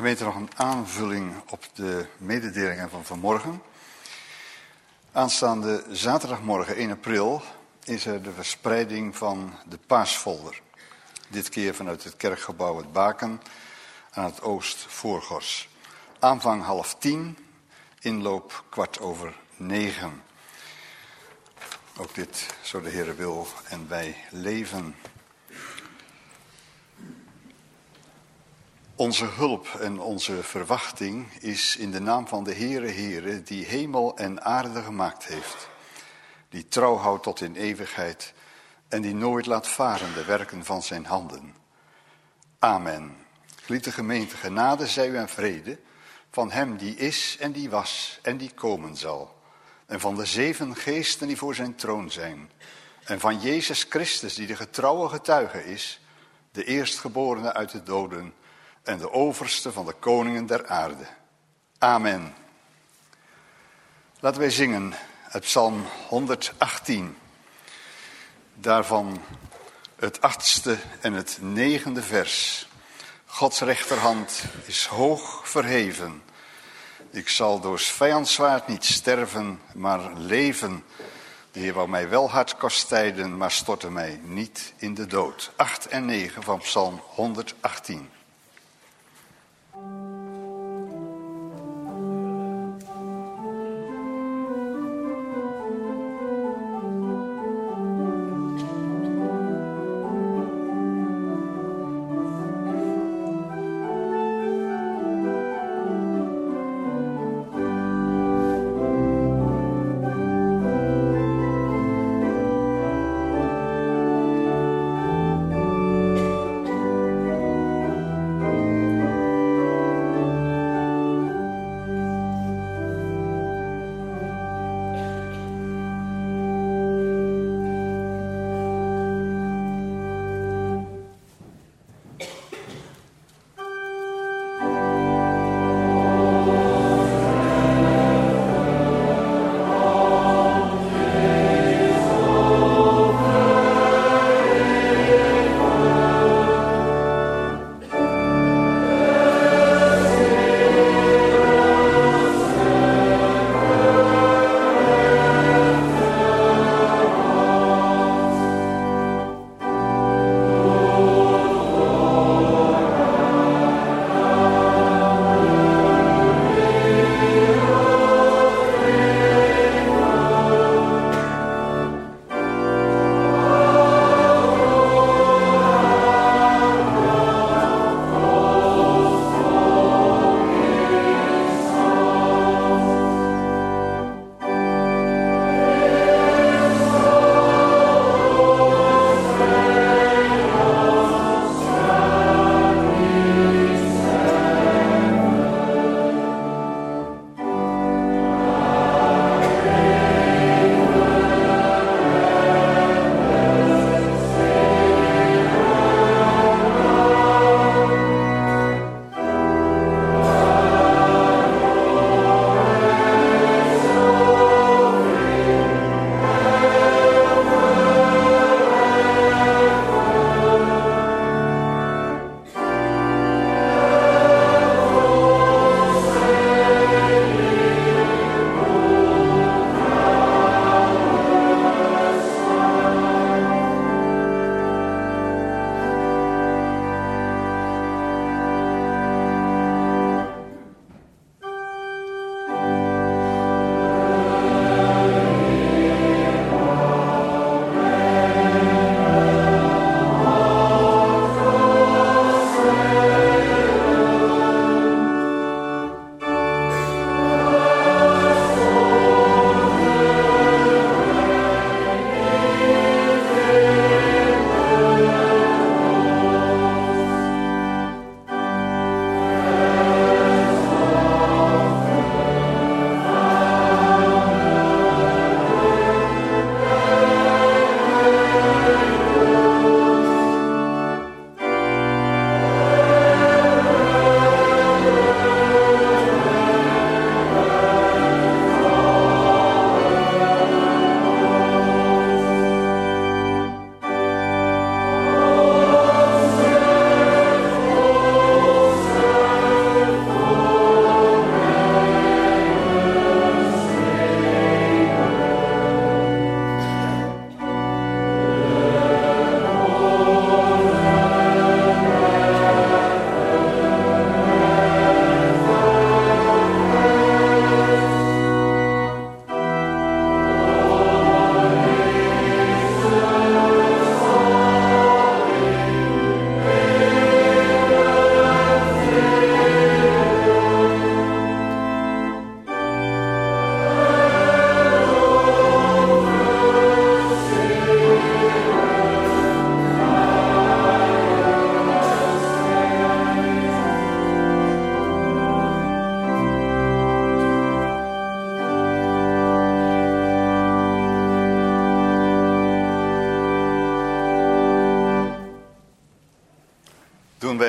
Gemeente, nog een aanvulling op de mededelingen van vanmorgen. Aanstaande zaterdagmorgen 1 april is er de verspreiding van de paasfolder. Dit keer vanuit het kerkgebouw Het Baken aan het Oost-Voorgors. Aanvang 8:30, inloop 8:15. Ook dit, zo de Heere wil en wij leven. Onze hulp en onze verwachting is in de naam van de Heere, die hemel en aarde gemaakt heeft. Die trouw houdt tot in eeuwigheid en die nooit laat varen de werken van zijn handen. Amen. Geliefde gemeente, genade zij u en vrede van hem die is en die was en die komen zal. En van de 7 geesten die voor zijn troon zijn. En van Jezus Christus die de getrouwe getuige is, de eerstgeborene uit de doden en de overste van de koningen der aarde. Amen. Laten wij zingen uit Psalm 118. Daarvan het 8e en het 9e vers. Gods rechterhand is hoog verheven. Ik zal door 's vijands zwaard niet sterven, maar leven. De Heer wou mij wel hard kastijden, maar stortte mij niet in de dood. 8 en 9 van Psalm 118.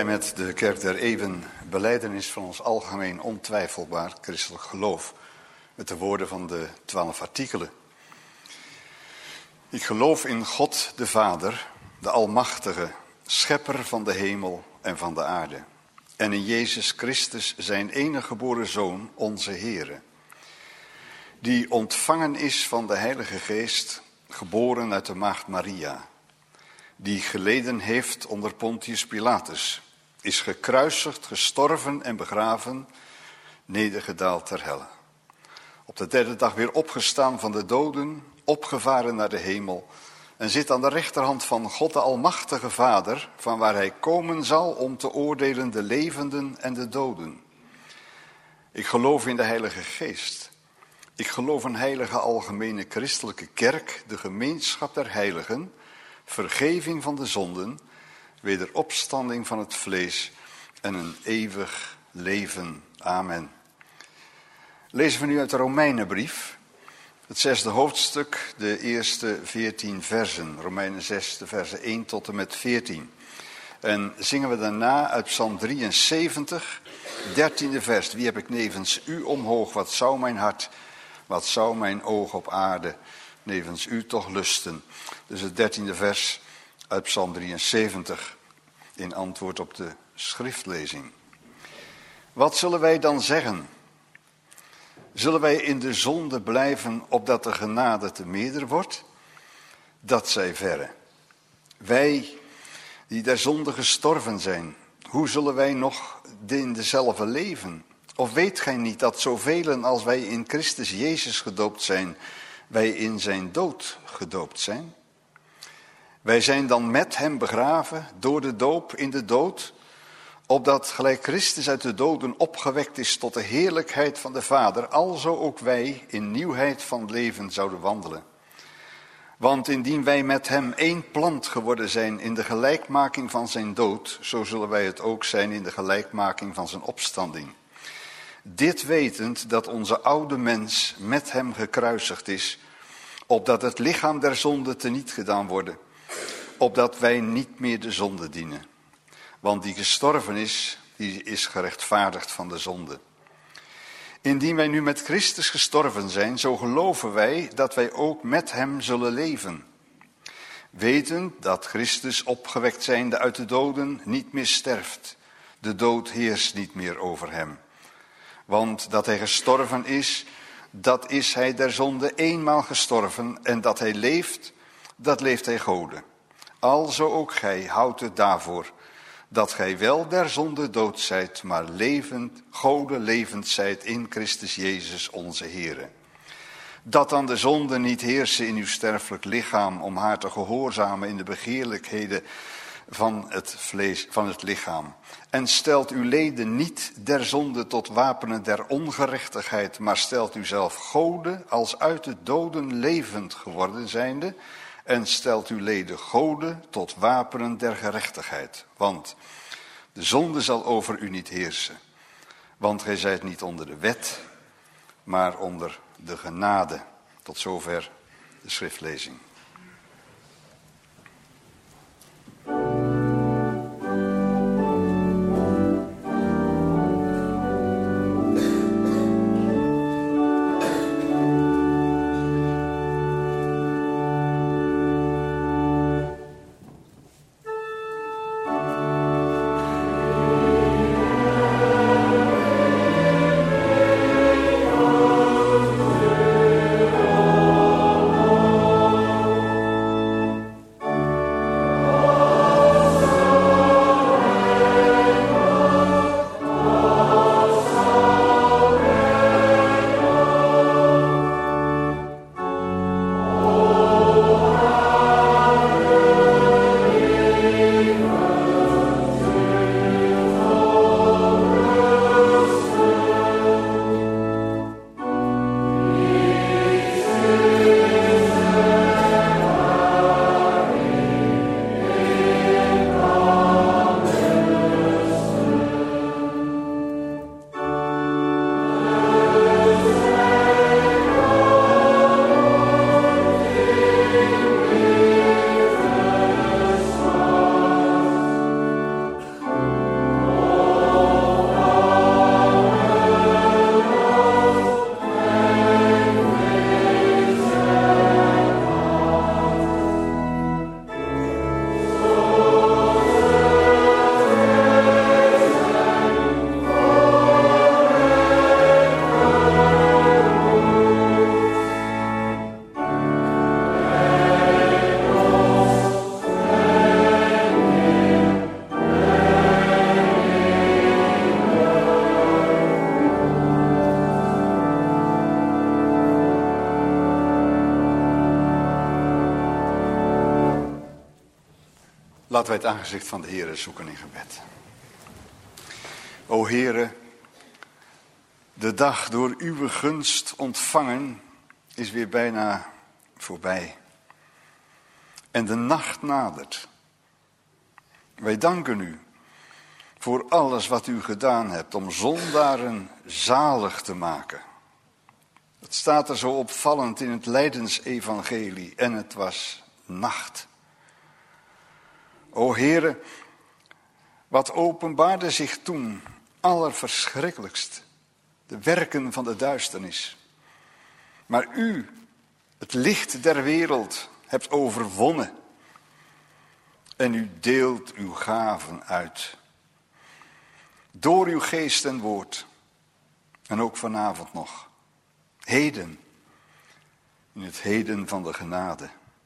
wij met de Kerk der Eeuwen belijdenis van ons algemeen ontwijfelbaar christelijk geloof. Met de woorden van de 12 artikelen. Ik geloof in God de Vader, de Almachtige, schepper van de hemel en van de aarde. En in Jezus Christus, zijn enige geboren Zoon, onze Heere. Die ontvangen is van de Heilige Geest, geboren uit de maagd Maria. Die geleden heeft onder Pontius Pilatus, is gekruisigd, gestorven en begraven, nedergedaald ter helle. Op de derde dag weer opgestaan van de doden, opgevaren naar de hemel en zit aan de rechterhand van God de Almachtige Vader, van waar hij komen zal om te oordelen de levenden en de doden. Ik geloof in de Heilige Geest. Ik geloof een heilige algemene christelijke kerk, de gemeenschap der heiligen, vergeving van de zonden, wederopstanding van het vlees en een eeuwig leven. Amen. Lezen we nu uit de Romeinenbrief, het 6e hoofdstuk, de eerste 14 versen. Romeinen 6, de versen 1 tot en met 14. En zingen we daarna uit Psalm 73, 13e vers. Wie heb ik nevens u omhoog, wat zou mijn hart, wat zou mijn oog op aarde nevens u toch lusten. Dus het 13e vers uit Psalm 73 in antwoord op de schriftlezing. Wat zullen wij dan zeggen? Zullen wij in de zonde blijven, opdat de genade te meerder wordt? Dat zij verre. Wij die der zonde gestorven zijn, hoe zullen wij nog in dezelfde leven? Of weet gij niet dat zoveel als wij in Christus Jezus gedoopt zijn, wij in zijn dood gedoopt zijn? Wij zijn dan met hem begraven door de doop in de dood, opdat gelijk Christus uit de doden opgewekt is tot de heerlijkheid van de Vader, alzo ook wij in nieuwheid van leven zouden wandelen. Want indien wij met hem één plant geworden zijn in de gelijkmaking van zijn dood, zo zullen wij het ook zijn in de gelijkmaking van zijn opstanding. Dit wetend dat onze oude mens met hem gekruisigd is, opdat het lichaam der zonde teniet gedaan worden, opdat wij niet meer de zonde dienen. Want die gestorven is, die is gerechtvaardigd van de zonde. Indien wij nu met Christus gestorven zijn, zo geloven wij dat wij ook met hem zullen leven. Wetend dat Christus opgewekt zijnde uit de doden niet meer sterft. De dood heerst niet meer over hem. Want dat hij gestorven is, dat is hij der zonde eenmaal gestorven. En dat hij leeft, dat leeft hij Gode. Alzo ook gij houdt het daarvoor, dat gij wel der zonde dood zijt, maar levend, Gode levend zijt in Christus Jezus onze Heere. Dat dan de zonde niet heersen in uw sterfelijk lichaam, om haar te gehoorzamen in de begeerlijkheden van het vlees, van het lichaam. En stelt uw leden niet der zonde tot wapenen der ongerechtigheid, maar stelt u zelf Gode als uit de doden levend geworden zijnde, en stelt uw leden Gode tot wapenen der gerechtigheid. Want de zonde zal over u niet heersen. Want gij zijt niet onder de wet, maar onder de genade. Tot zover de schriftlezing. Laten wij het aangezicht van de Heere zoeken in gebed. O Heere, de dag door uw gunst ontvangen is weer bijna voorbij. En de nacht nadert. Wij danken u voor alles wat u gedaan hebt om zondaren zalig te maken. Het staat er zo opvallend in het lijdensevangelie en het was nacht. O Heere, wat openbaarde zich toen allerverschrikkelijkst, de werken van de duisternis. Maar u, het licht der wereld, hebt overwonnen en u deelt uw gaven uit. Door uw geest en woord en ook vanavond nog. Heden, in het heden van de genade.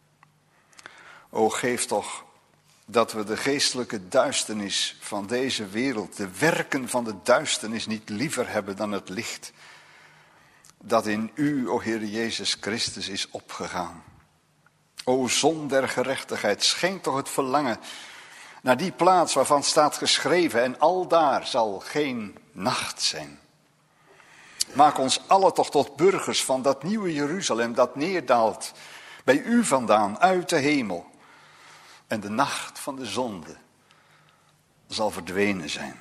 O geef toch dat we de geestelijke duisternis van deze wereld, de werken van de duisternis niet liever hebben dan het licht dat in u, o Heer Jezus Christus, is opgegaan. O zon der gerechtigheid, schenk toch het verlangen naar die plaats waarvan staat geschreven en aldaar zal geen nacht zijn. Maak ons allen toch tot burgers van dat nieuwe Jeruzalem dat neerdaalt bij u vandaan uit de hemel. En de nacht van de zonde zal verdwenen zijn.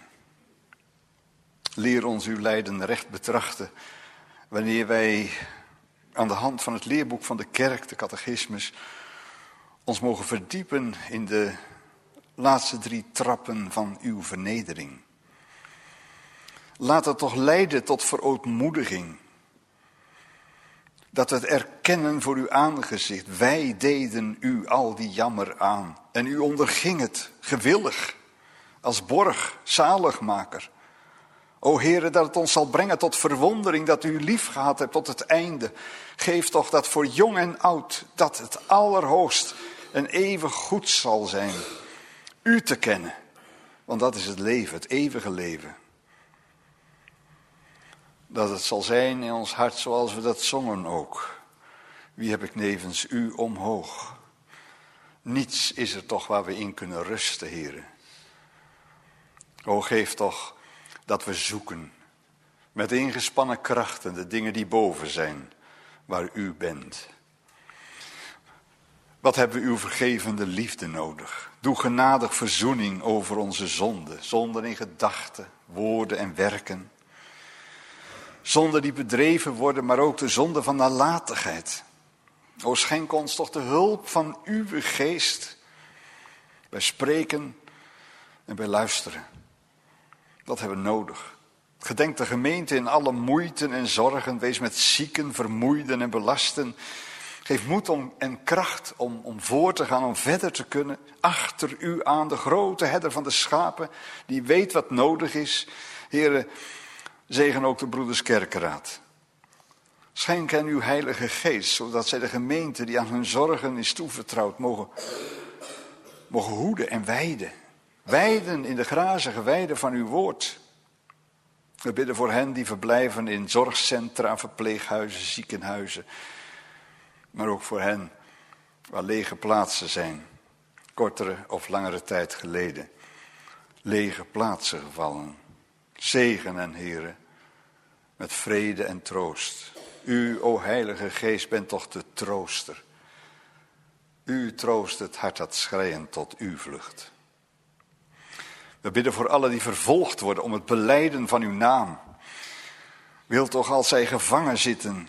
Leer ons uw lijden recht betrachten wanneer wij aan de hand van het leerboek van de kerk, de catechismus, ons mogen verdiepen in de laatste 3 trappen van uw vernedering. Laat het toch leiden tot verootmoediging. Dat we het erkennen voor uw aangezicht. Wij deden u al die jammer aan. En u onderging het gewillig. Als borg, zaligmaker. O Heere, dat het ons zal brengen tot verwondering dat u lief gehad hebt tot het einde. Geef toch dat voor jong en oud, dat het allerhoogst en eeuwig goed zal zijn. U te kennen. Want dat is het leven, het eeuwige leven. Dat het zal zijn in ons hart zoals we dat zongen ook. Wie heb ik nevens u omhoog? Niets is er toch waar we in kunnen rusten, Heere. O, geef toch dat we zoeken met ingespannen krachten de dingen die boven zijn, waar u bent. Wat hebben we uw vergevende liefde nodig? Doe genadig verzoening over onze zonden. Zonden in gedachten, woorden en werken. Zonden die bedreven worden, maar ook de zonde van nalatigheid. O, schenk ons toch de hulp van uw geest. Bij spreken en bij luisteren. Dat hebben we nodig. Gedenk de gemeente in alle moeiten en zorgen. Wees met zieken, vermoeiden en belasten. Geef moed en kracht om voor te gaan, om verder te kunnen. Achter u aan, de grote herder van de schapen, die weet wat nodig is. Heere, zegen ook de broeders Kerkenraad. Schenk hen uw heilige geest, zodat zij de gemeente die aan hun zorgen is toevertrouwd mogen hoeden en weiden. Weiden in de grazige weiden van uw woord. We bidden voor hen die verblijven in zorgcentra, verpleeghuizen, ziekenhuizen. Maar ook voor hen waar lege plaatsen zijn, kortere of langere tijd geleden. Lege plaatsen gevallen. Zegen en Heere, met vrede en troost. U, o Heilige Geest, bent toch de trooster. U troost het hart dat schreiend tot u vlucht. We bidden voor allen die vervolgd worden om het belijden van uw naam. Wil toch als zij gevangen zitten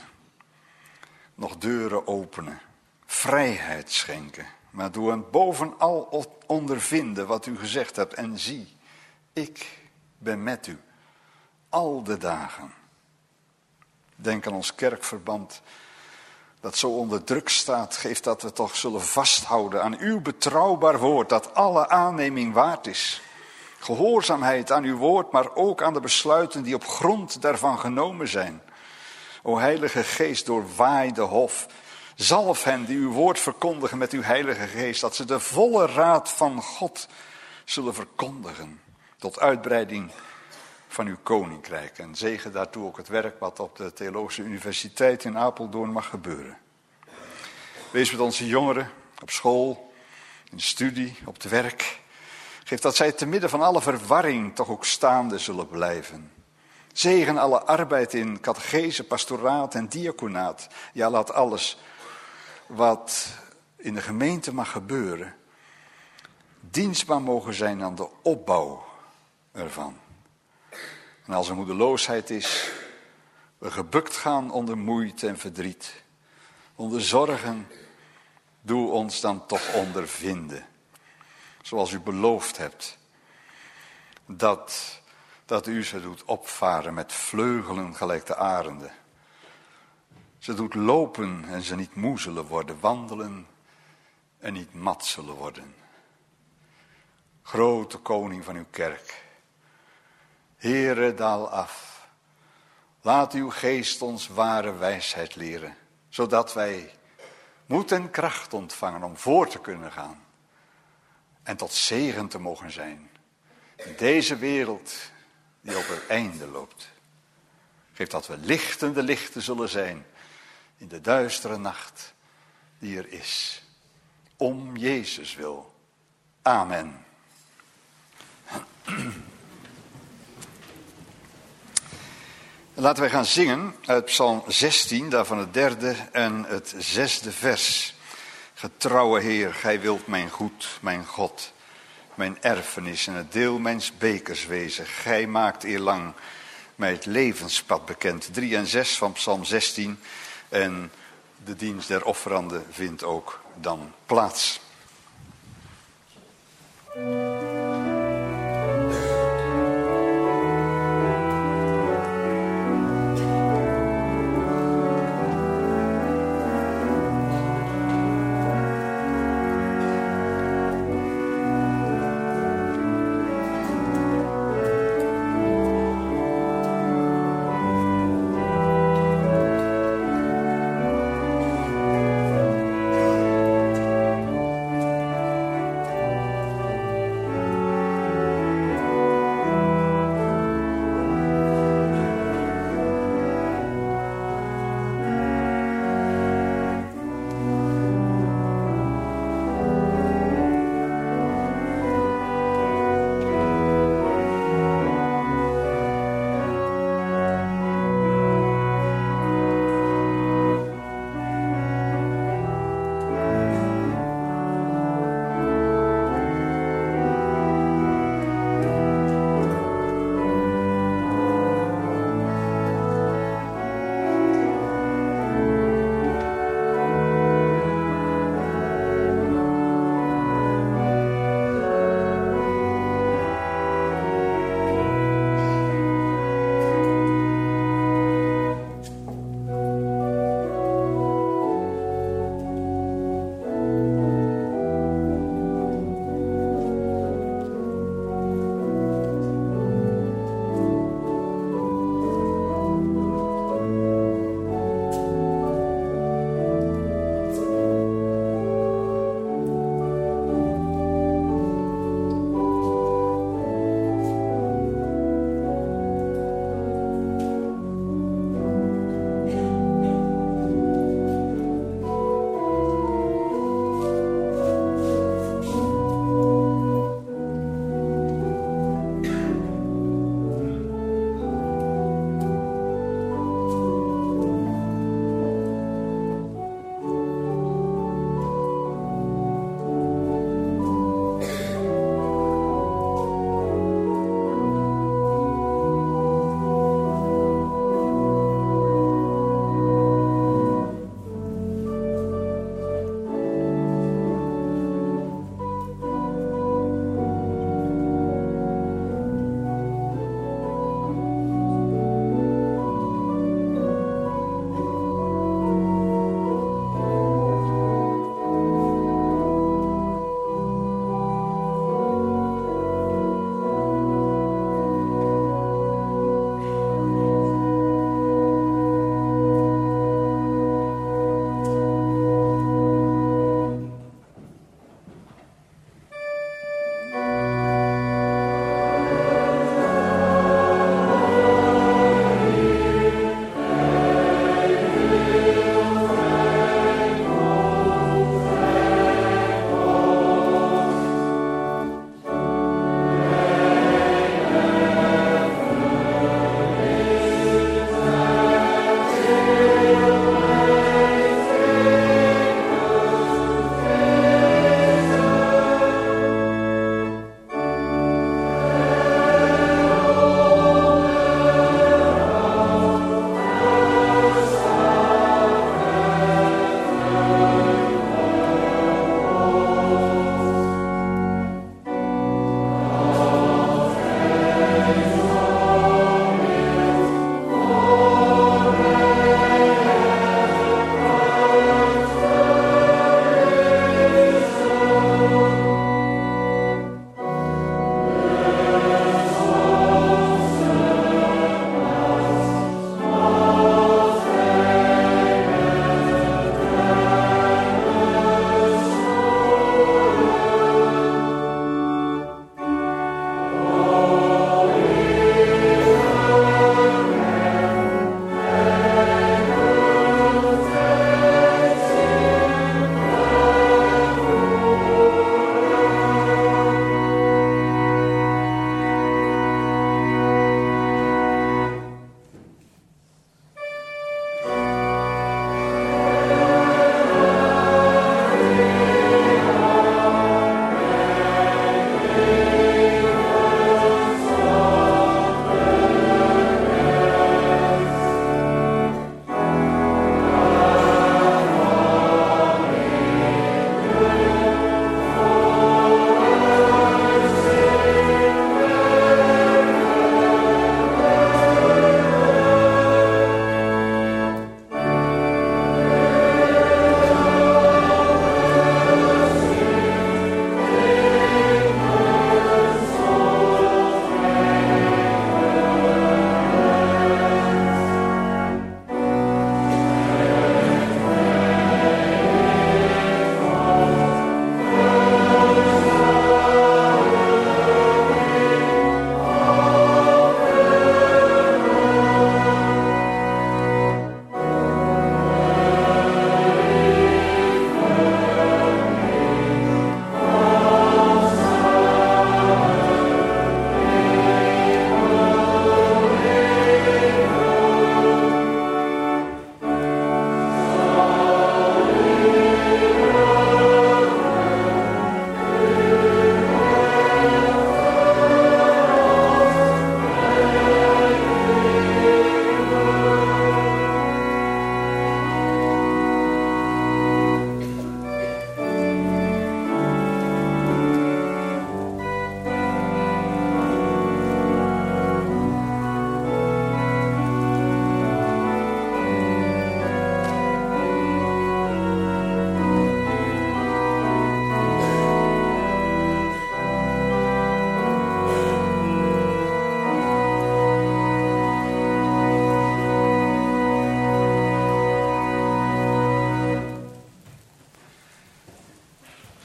nog deuren openen, vrijheid schenken. Maar doe hen bovenal ondervinden wat u gezegd hebt. En zie, ik ben met u al de dagen. Denk aan ons kerkverband dat zo onder druk staat. Geef dat we toch zullen vasthouden aan uw betrouwbaar woord, dat alle aanneming waard is. Gehoorzaamheid aan uw woord, maar ook aan de besluiten die op grond daarvan genomen zijn. O Heilige Geest, doorwaai de hof. Zalf hen die uw woord verkondigen met uw Heilige Geest, dat ze de volle raad van God zullen verkondigen. Tot uitbreiding van uw koninkrijk. En zegen daartoe ook het werk wat op de Theologische Universiteit in Apeldoorn mag gebeuren. Wees met onze jongeren op school, in de studie, op het werk. Geef dat zij te midden van alle verwarring toch ook staande zullen blijven. Zegen alle arbeid in catechese, pastoraat en diaconaat. Ja, laat alles wat in de gemeente mag gebeuren dienstbaar mogen zijn aan de opbouw ervan. En als er moedeloosheid is, we gebukt gaan onder moeite en verdriet, onder zorgen, doe ons dan toch ondervinden. Zoals u beloofd hebt, dat u ze doet opvaren met vleugelen gelijk de arenden. Ze doet lopen en ze niet moe zullen worden, wandelen en niet mat zullen worden. Grote koning van uw kerk, Heere, daal af. Laat uw geest ons ware wijsheid leren, zodat wij moed en kracht ontvangen om voor te kunnen gaan. En tot zegen te mogen zijn in deze wereld die op het einde loopt. Geef dat we lichtende lichten zullen zijn in de duistere nacht die er is. Om Jezus wil. Amen. Laten wij gaan zingen uit Psalm 16, daarvan het 3e en het 6e vers. Getrouwe Heer, gij wilt mijn goed, mijn God, mijn erfenis en het deel mijns bekers wezen. Gij maakt eerlang mij het levenspad bekend. 3 en 6 van Psalm 16 en de dienst der offeranden vindt ook dan plaats.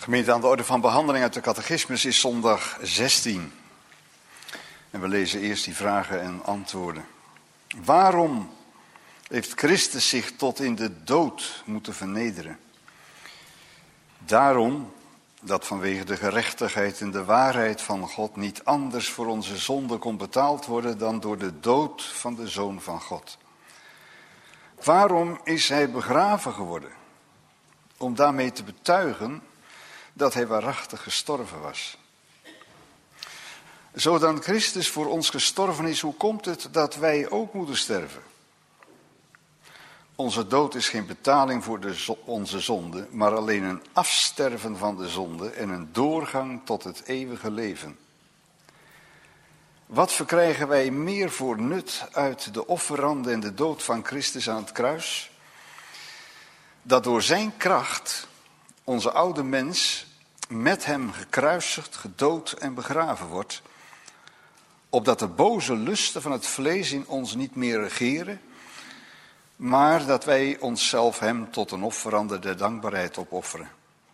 Gemeente, aan de orde van behandeling uit de catechismus is zondag 16. En we lezen eerst die vragen en antwoorden. Waarom heeft Christus zich tot in de dood moeten vernederen? Daarom dat vanwege de gerechtigheid en de waarheid van God niet anders voor onze zonde kon betaald worden dan door de dood van de Zoon van God. Waarom is hij begraven geworden? Om daarmee te betuigen dat hij waarachtig gestorven was. Zo dan Christus voor ons gestorven is, hoe komt het dat wij ook moeten sterven? Onze dood is geen betaling voor onze zonde, maar alleen een afsterven van de zonde en een doorgang tot het eeuwige leven. Wat verkrijgen wij meer voor nut uit de offerande en de dood van Christus aan het kruis? Dat door zijn kracht onze oude mens met hem gekruisigd, gedood en begraven wordt, opdat de boze lusten van het vlees in ons niet meer regeren, maar dat wij onszelf hem tot een offerande der dankbaarheid opofferen.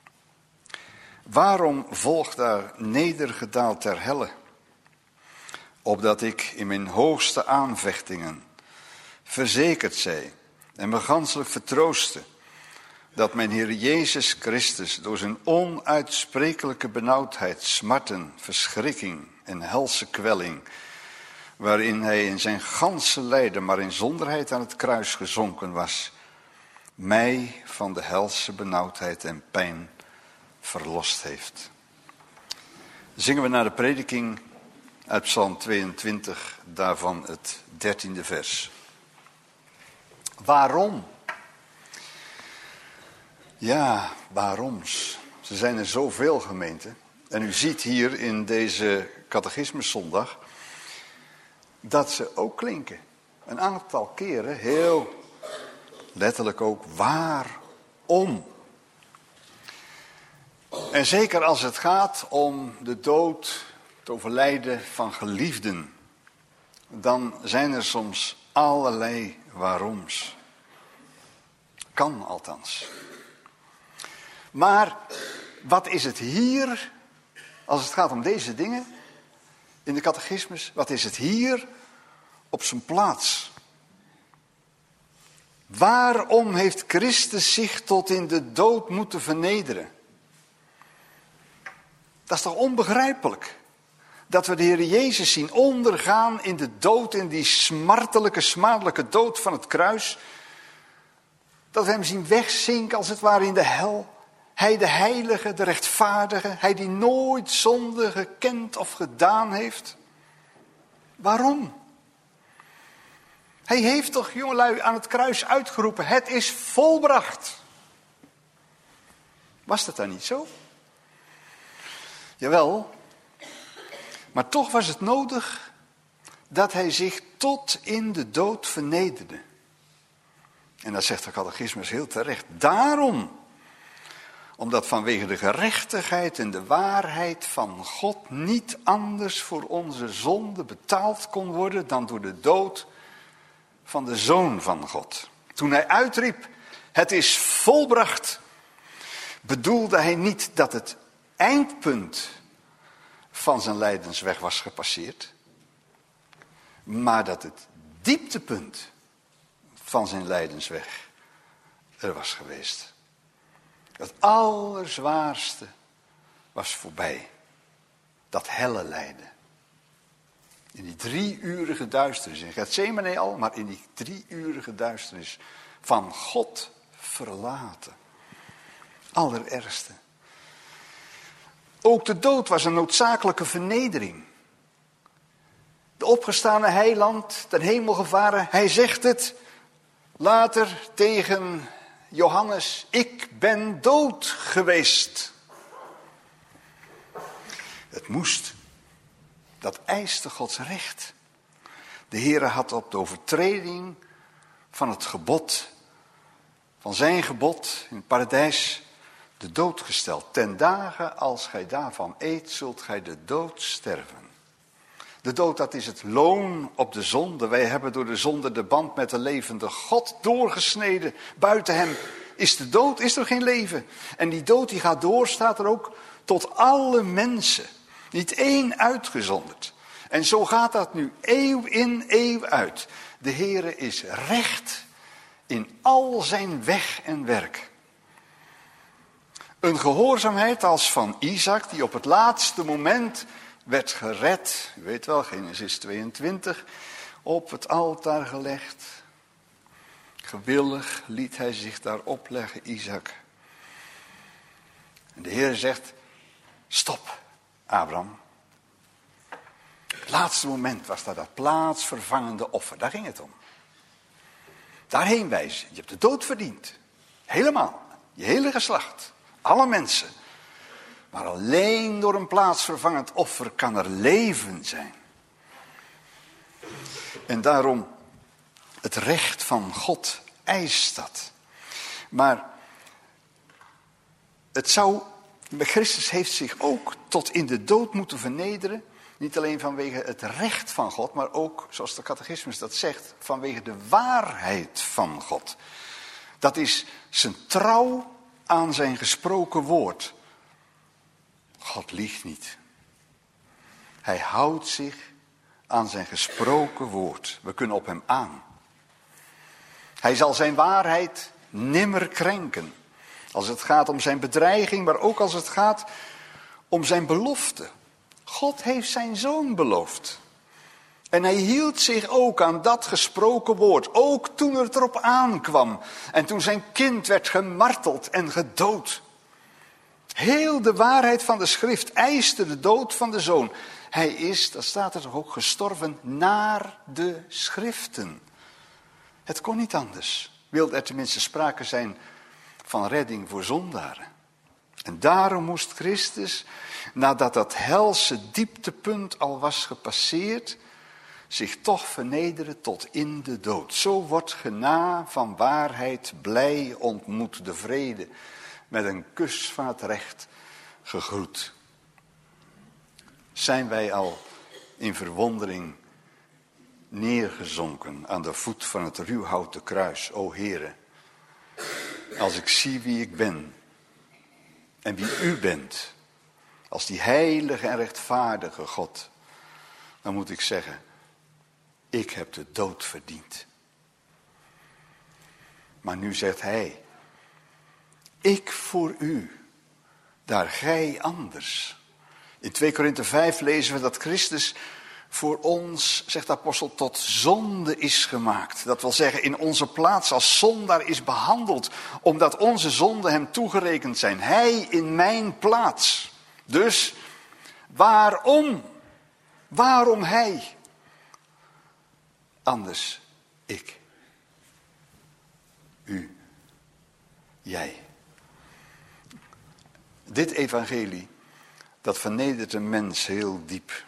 Waarom volgt daar nedergedaald ter helle? Opdat ik in mijn hoogste aanvechtingen verzekerd zij en me ganselijk vertrooste, dat mijn Heer Jezus Christus door zijn onuitsprekelijke benauwdheid, smarten, verschrikking en helse kwelling, waarin hij in zijn ganse lijden, maar in zonderheid aan het kruis gezonken was, mij van de helse benauwdheid en pijn verlost heeft. Zingen we naar de prediking uit Psalm 22, daarvan het 13e vers. Waarom? Ja, waaroms? Er zijn er zoveel, gemeenten. En u ziet hier in deze catechismuszondag dat ze ook klinken. Een aantal keren, heel letterlijk ook, waarom? En zeker als het gaat om de dood, het overlijden van geliefden, dan zijn er soms allerlei waaroms. Kan althans. Maar wat is het hier, als het gaat om deze dingen in de catechismus, wat is het hier op zijn plaats? Waarom heeft Christus zich tot in de dood moeten vernederen? Dat is toch onbegrijpelijk? Dat we de Heer Jezus zien ondergaan in de dood, in die smartelijke, smadelijke dood van het kruis. Dat we hem zien wegzinken als het ware in de hel. Hij de heilige, de rechtvaardige, hij die nooit zonde gekend of gedaan heeft. Waarom? Hij heeft toch, jongelui, aan het kruis uitgeroepen, het is volbracht. Was dat dan niet zo? Jawel, maar toch was het nodig dat hij zich tot in de dood vernederde. En dat zegt de catechismus heel terecht. Daarom, omdat vanwege de gerechtigheid en de waarheid van God niet anders voor onze zonde betaald kon worden dan door de dood van de Zoon van God. Toen hij uitriep, het is volbracht, bedoelde hij niet dat het eindpunt van zijn lijdensweg was gepasseerd, maar dat het dieptepunt van zijn lijdensweg er was geweest. Het allerzwaarste was voorbij. Dat helle lijden. In die 3-urige duisternis, in Getsemane al, maar in die 3-urige duisternis van God verlaten. Allerergste. Ook de dood was een noodzakelijke vernedering. De opgestane heiland, ten hemel gevaren, hij zegt het later tegen Johannes, ik ben dood geweest. Het moest. Dat eiste Gods recht. De Heere had op de overtreding van het gebod, van zijn gebod in het paradijs, de dood gesteld. Ten dagen als gij daarvan eet, zult gij de dood sterven. De dood, dat is het loon op de zonde. Wij hebben door de zonde de band met de levende God doorgesneden. Buiten hem is de dood, is er geen leven. En die dood die gaat door, staat er ook, tot alle mensen. Niet één uitgezonderd. En zo gaat dat nu eeuw in, eeuw uit. De Heere is recht in al zijn weg en werk. Een gehoorzaamheid als van Isaac, die op het laatste moment werd gered. U weet wel, Genesis 22, op het altaar gelegd. Gewillig liet hij zich daar opleggen, Isaac. En de Heer zegt, stop, Abraham. Het laatste moment was dat plaatsvervangende offer, daar ging het om. Daarheen wijzen, je hebt de dood verdiend. Helemaal, je hele geslacht, alle mensen. Maar alleen door een plaatsvervangend offer kan er leven zijn. En daarom, het recht van God eist dat. Maar Christus heeft zich ook tot in de dood moeten vernederen. Niet alleen vanwege het recht van God, maar ook, zoals de catechismus dat zegt, vanwege de waarheid van God. Dat is zijn trouw aan zijn gesproken woord. God liegt niet. Hij houdt zich aan zijn gesproken woord. We kunnen op hem aan. Hij zal zijn waarheid nimmer krenken. Als het gaat om zijn bedreiging, maar ook als het gaat om zijn belofte. God heeft zijn zoon beloofd. En hij hield zich ook aan dat gesproken woord. Ook toen het erop aankwam. En toen zijn kind werd gemarteld en gedood. Heel de waarheid van de schrift eiste de dood van de zoon. Hij is, dat staat er toch ook, gestorven naar de schriften. Het kon niet anders. Wilde er tenminste sprake zijn van redding voor zondaren. En daarom moest Christus, nadat dat helse dieptepunt al was gepasseerd, zich toch vernederen tot in de dood. Zo wordt gena van waarheid blij ontmoet, de vrede, met een kus van het recht gegroet. Zijn wij al in verwondering neergezonken aan de voet van het ruwhouten kruis, o Heere, als ik zie wie ik ben en wie u bent, als die heilige en rechtvaardige God, dan moet ik zeggen, ik heb de dood verdiend. Maar nu zegt hij, ik voor u, daar gij anders. In 2 Korinthe 5 lezen we dat Christus voor ons, zegt de apostel, tot zonde is gemaakt. Dat wil zeggen, in onze plaats als zondaar is behandeld, omdat onze zonden hem toegerekend zijn. Hij in mijn plaats. Dus, waarom? Waarom hij? Anders ik. U. Jij. Dit evangelie, dat vernedert een mens heel diep.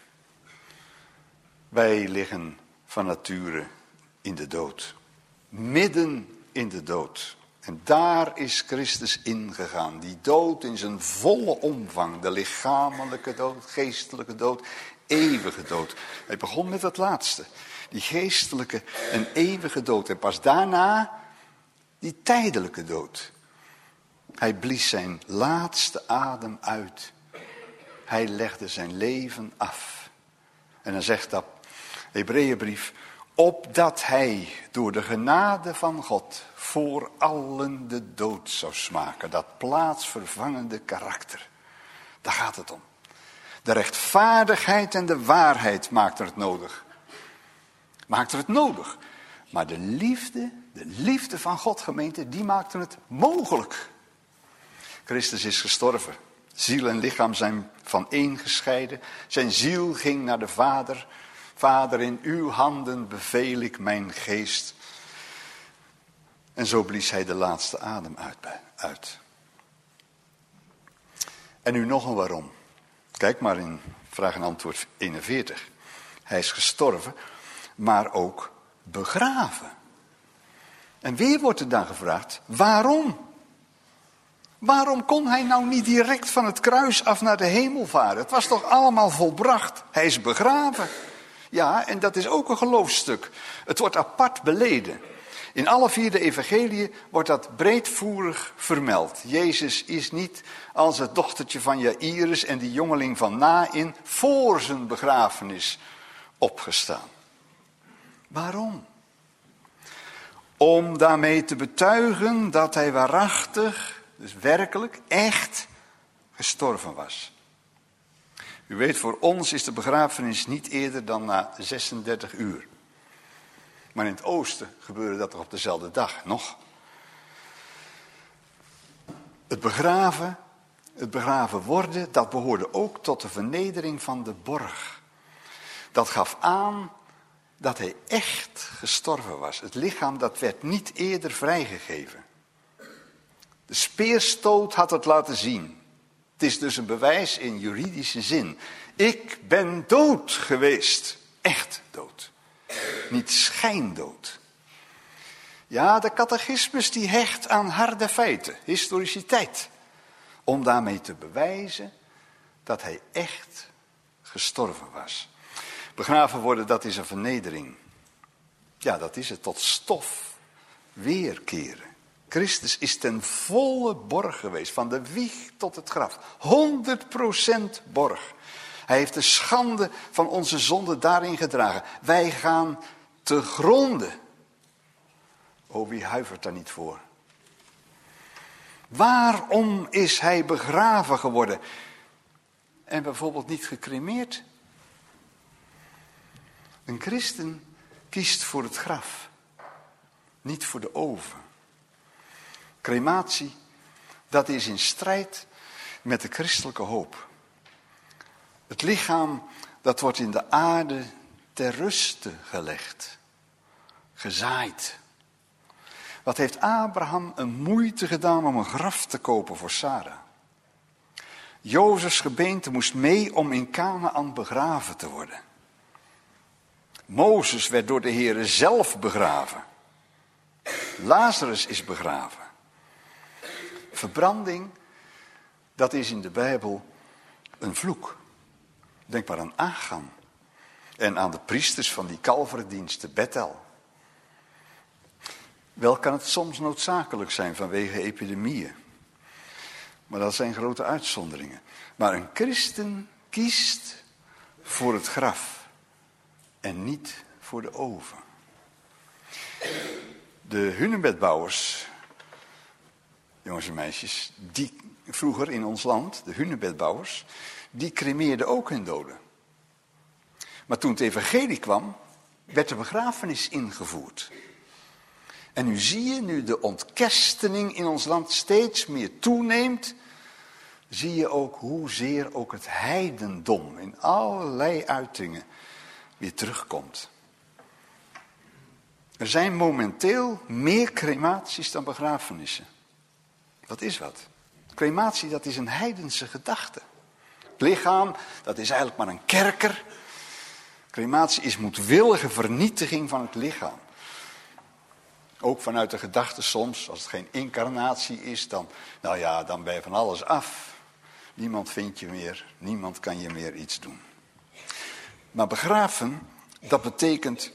Wij liggen van nature in de dood. Midden in de dood. En daar is Christus ingegaan. Die dood in zijn volle omvang. De lichamelijke dood, geestelijke dood, eeuwige dood. Hij begon met het laatste. Die geestelijke en eeuwige dood. En pas daarna die tijdelijke dood. Hij blies zijn laatste adem uit. Hij legde zijn leven af. En dan zegt dat Hebreeënbrief, opdat hij door de genade van God voor allen de dood zou smaken. Dat plaatsvervangende karakter. Daar gaat het om. De rechtvaardigheid en de waarheid maakten het nodig. Maakten het nodig. Maar de liefde van God, gemeente, die maakte het mogelijk. Christus is gestorven. Ziel en lichaam zijn van één gescheiden. Zijn ziel ging naar de Vader. Vader, in uw handen beveel ik mijn geest. En zo blies hij de laatste adem uit. En nu nog een waarom. Kijk maar in vraag en antwoord 41. Hij is gestorven, maar ook begraven. En weer wordt er dan gevraagd, waarom? Waarom kon hij nou niet direct van het kruis af naar de hemel varen? Het was toch allemaal volbracht? Hij is begraven. Ja, en dat is ook een geloofsstuk. Het wordt apart beleden. In alle 4 de evangeliën wordt dat breedvoerig vermeld. Jezus is niet als het dochtertje van Jaïrus en die jongeling van Naïn voor zijn begrafenis opgestaan. Waarom? Om daarmee te betuigen dat hij waarachtig, dus werkelijk, echt gestorven was. U weet, voor ons is de begrafenis niet eerder dan na 36 uur. Maar in het oosten gebeurde dat toch op dezelfde dag nog. Het begraven worden, dat behoorde ook tot de vernedering van de borg. Dat gaf aan dat hij echt gestorven was. Het lichaam, dat werd niet eerder vrijgegeven. De speerstoot had het laten zien. Het is dus een bewijs in juridische zin. Ik ben dood geweest. Echt dood. Niet schijndood. Ja, de catechismus die hecht aan harde feiten, historiciteit. Om daarmee te bewijzen dat hij echt gestorven was. Begraven worden, dat is een vernedering. Ja, dat is het, tot stof weerkeren. Christus is ten volle borg geweest, van de wieg tot het graf. 100% borg. Hij heeft de schande van onze zonde daarin gedragen. Wij gaan te gronde. Oh, wie huivert daar niet voor? Waarom is hij begraven geworden? En bijvoorbeeld niet gecremeerd? Een christen kiest voor het graf, niet voor de oven. Crematie, dat is in strijd met de christelijke hoop. Het lichaam, dat wordt in de aarde ter ruste gelegd, gezaaid. Wat heeft Abraham een moeite gedaan om een graf te kopen voor Sarah? Jozefs gebeente moest mee om in Kanaän begraven te worden. Mozes werd door de Heere zelf begraven. Lazarus is begraven. Verbranding, dat is in de Bijbel een vloek. Denk maar aan Achan. En aan de priesters van die kalverdiensten, Bethel. Wel kan het soms noodzakelijk zijn vanwege epidemieën. Maar dat zijn grote uitzonderingen. Maar een christen kiest voor het graf. En niet voor de oven. De hunebedbouwers, jongens en meisjes, die vroeger in ons land, de hunebedbouwers, die cremeerden ook hun doden. Maar toen het evangelie kwam, werd de begrafenis ingevoerd. En nu zie je, nu de ontkerstening in ons land steeds meer toeneemt, zie je ook hoezeer ook het heidendom in allerlei uitingen weer terugkomt. Er zijn momenteel meer crematies dan begrafenissen. Dat is wat. Crematie, dat is een heidense gedachte. Het lichaam, dat is eigenlijk maar een kerker. Crematie is moedwillige vernietiging van het lichaam. Ook vanuit de gedachte soms, als het geen incarnatie is, dan ben je van alles af. Niemand vindt je meer, niemand kan je meer iets doen. Maar begraven, dat betekent,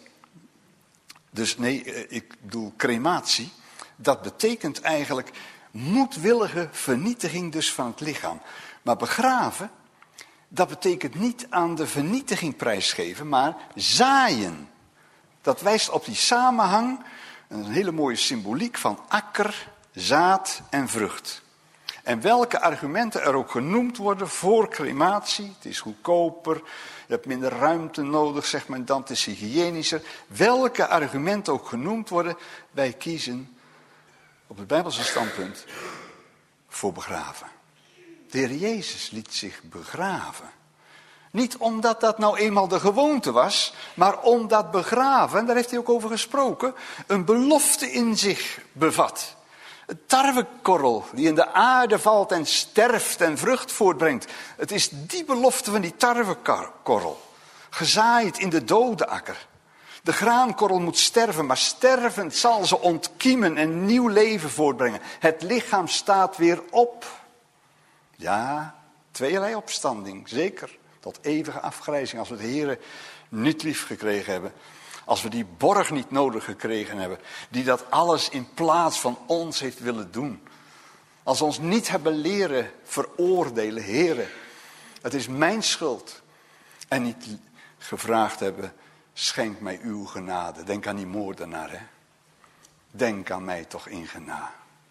ik bedoel crematie, dat betekent eigenlijk moedwillige vernietiging dus van het lichaam. Maar begraven, dat betekent niet aan de vernietiging prijsgeven, maar zaaien. Dat wijst op die samenhang, een hele mooie symboliek van akker, zaad en vrucht. En welke argumenten er ook genoemd worden voor crematie, het is goedkoper, je hebt minder ruimte nodig, zegt men dan, het is hygiënischer. Welke argumenten ook genoemd worden, wij kiezen op het Bijbelse standpunt voor begraven. De Heer Jezus liet zich begraven. Niet omdat dat nou eenmaal de gewoonte was, maar omdat begraven, en daar heeft hij ook over gesproken, een belofte in zich bevat. Een tarwekorrel die in de aarde valt en sterft en vrucht voortbrengt. Het is die belofte van die tarwekorrel. Gezaaid in de dode akker. De graankorrel moet sterven, maar stervend zal ze ontkiemen en nieuw leven voortbrengen. Het lichaam staat weer op. Ja, tweeërlei opstanding, zeker. Tot eeuwige afgrijzing als we de Heere niet lief gekregen hebben. Als we die borg niet nodig gekregen hebben. Die dat alles in plaats van ons heeft willen doen. Als we ons niet hebben leren veroordelen. Heere, het is mijn schuld. En niet gevraagd hebben, schenk mij uw genade. Denk aan die moordenaar, hè. Denk aan mij toch in genade.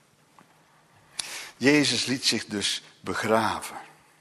Jezus liet zich dus begraven.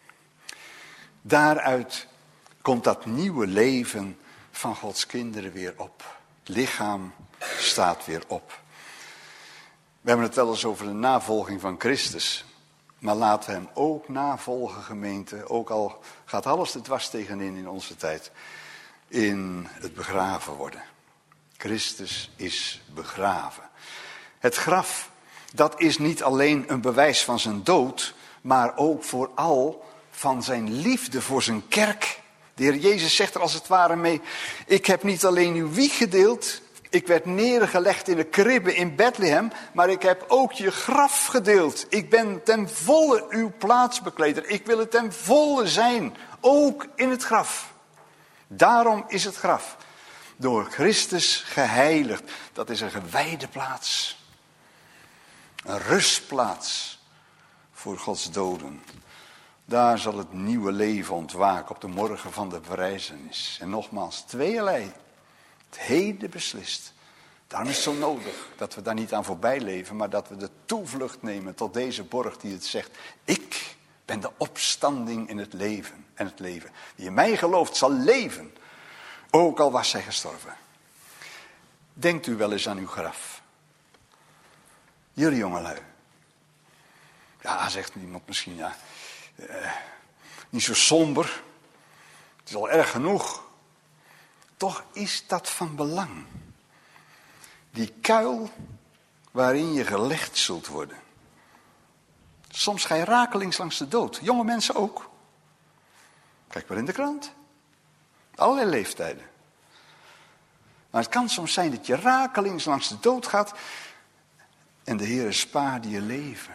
Daaruit komt dat nieuwe leven van Gods kinderen weer op. Het lichaam staat weer op. We hebben het wel eens over de navolging van Christus. Maar laten we hem ook navolgen, gemeente. Ook al gaat alles er dwars tegenin in onze tijd. In het begraven worden. Christus is begraven. Het graf, dat is niet alleen een bewijs van zijn dood. Maar ook vooral van zijn liefde voor zijn kerk. De Heer Jezus zegt er als het ware mee. Ik heb niet alleen uw wieg gedeeld. Ik werd neergelegd in de kribbe in Bethlehem. Maar ik heb ook je graf gedeeld. Ik ben ten volle uw plaatsbekleder. Ik wil het ten volle zijn. Ook in het graf. Daarom is het graf door Christus geheiligd. Dat is een gewijde plaats. Een rustplaats voor Gods doden. Daar zal het nieuwe leven ontwaken op de morgen van de verrijzenis. En nogmaals, tweeërlei. Het heden beslist. Daarom is het zo nodig dat we daar niet aan voorbij leven, maar dat we de toevlucht nemen tot deze borg die het zegt. Ik ben de opstanding in het leven en het leven. Die in mij gelooft zal leven, ook al was zij gestorven. Denkt u wel eens aan uw graf? Jullie jongelui. Ja, zegt iemand misschien, ja. Niet zo somber. Het is al erg genoeg. Toch is dat van belang. Die kuil waarin je gelegd zult worden. Soms ga je rakelings langs de dood. Jonge mensen ook. Kijk maar in de krant. Allerlei leeftijden. Maar het kan soms zijn dat je rakelings langs de dood gaat. En de Heere spaarde je leven.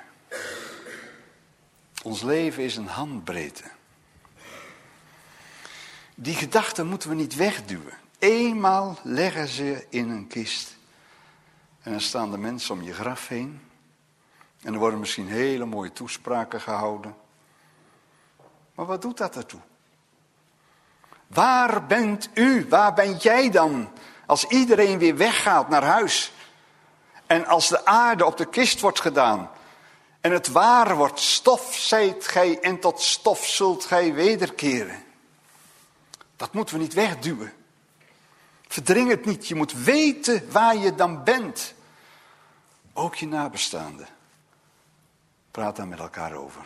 Ons leven is een handbreedte. Die gedachten moeten we niet wegduwen. Eenmaal leggen ze in een kist. En dan staan de mensen om je graf heen. En er worden misschien hele mooie toespraken gehouden. Maar wat doet dat ertoe? Waar bent u? Waar ben jij dan? Als iedereen weer weggaat naar huis. En als de aarde op de kist wordt gedaan. En het waar wordt, stof zijt gij en tot stof zult gij wederkeren. Dat moeten we niet wegduwen. Verdring het niet. Je moet weten waar je dan bent. Ook je nabestaanden. Praat daar met elkaar over.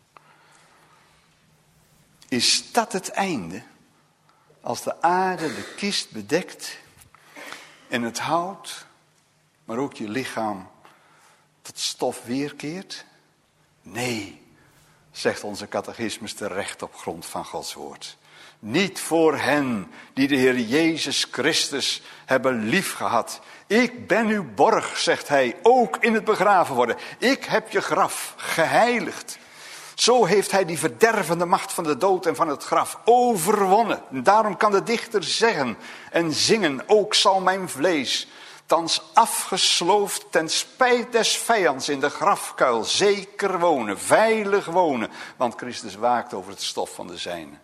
Is dat het einde? Als de aarde de kist bedekt en het hout, maar ook je lichaam tot stof weerkeert? Nee, zegt onze catechismus terecht op grond van Gods woord. Niet voor hen die de Heer Jezus Christus hebben liefgehad. Ik ben uw borg, zegt hij, ook in het begraven worden. Ik heb je graf geheiligd. Zo heeft hij die verdervende macht van de dood en van het graf overwonnen. En daarom kan de dichter zeggen en zingen, ook zal mijn vlees thans afgesloofd ten spijt des vijands in de grafkuil zeker wonen, veilig wonen. Want Christus waakt over het stof van de zijnen.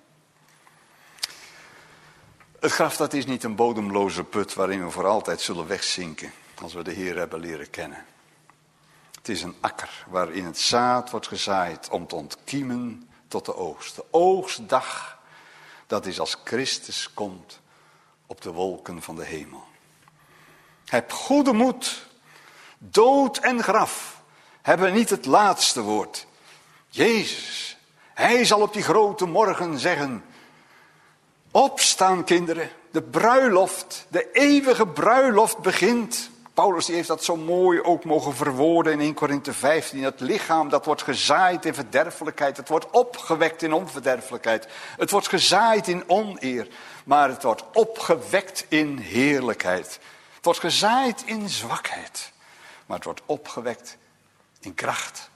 Het graf, dat is niet een bodemloze put waarin we voor altijd zullen wegzinken als we de Heer hebben leren kennen. Het is een akker waarin het zaad wordt gezaaid om te ontkiemen tot de oogst. De oogstdag, dat is als Christus komt op de wolken van de hemel. Heb goede moed. Dood en graf hebben niet het laatste woord. Jezus, hij zal op die grote morgen zeggen: opstaan kinderen, de bruiloft, de eeuwige bruiloft begint. Paulus die heeft dat zo mooi ook mogen verwoorden in 1 Korinthe 15. Het lichaam dat wordt gezaaid in verderfelijkheid. Het wordt opgewekt in onverderfelijkheid. Het wordt gezaaid in oneer. Maar het wordt opgewekt in heerlijkheid. Het wordt gezaaid in zwakheid. Maar het wordt opgewekt in kracht.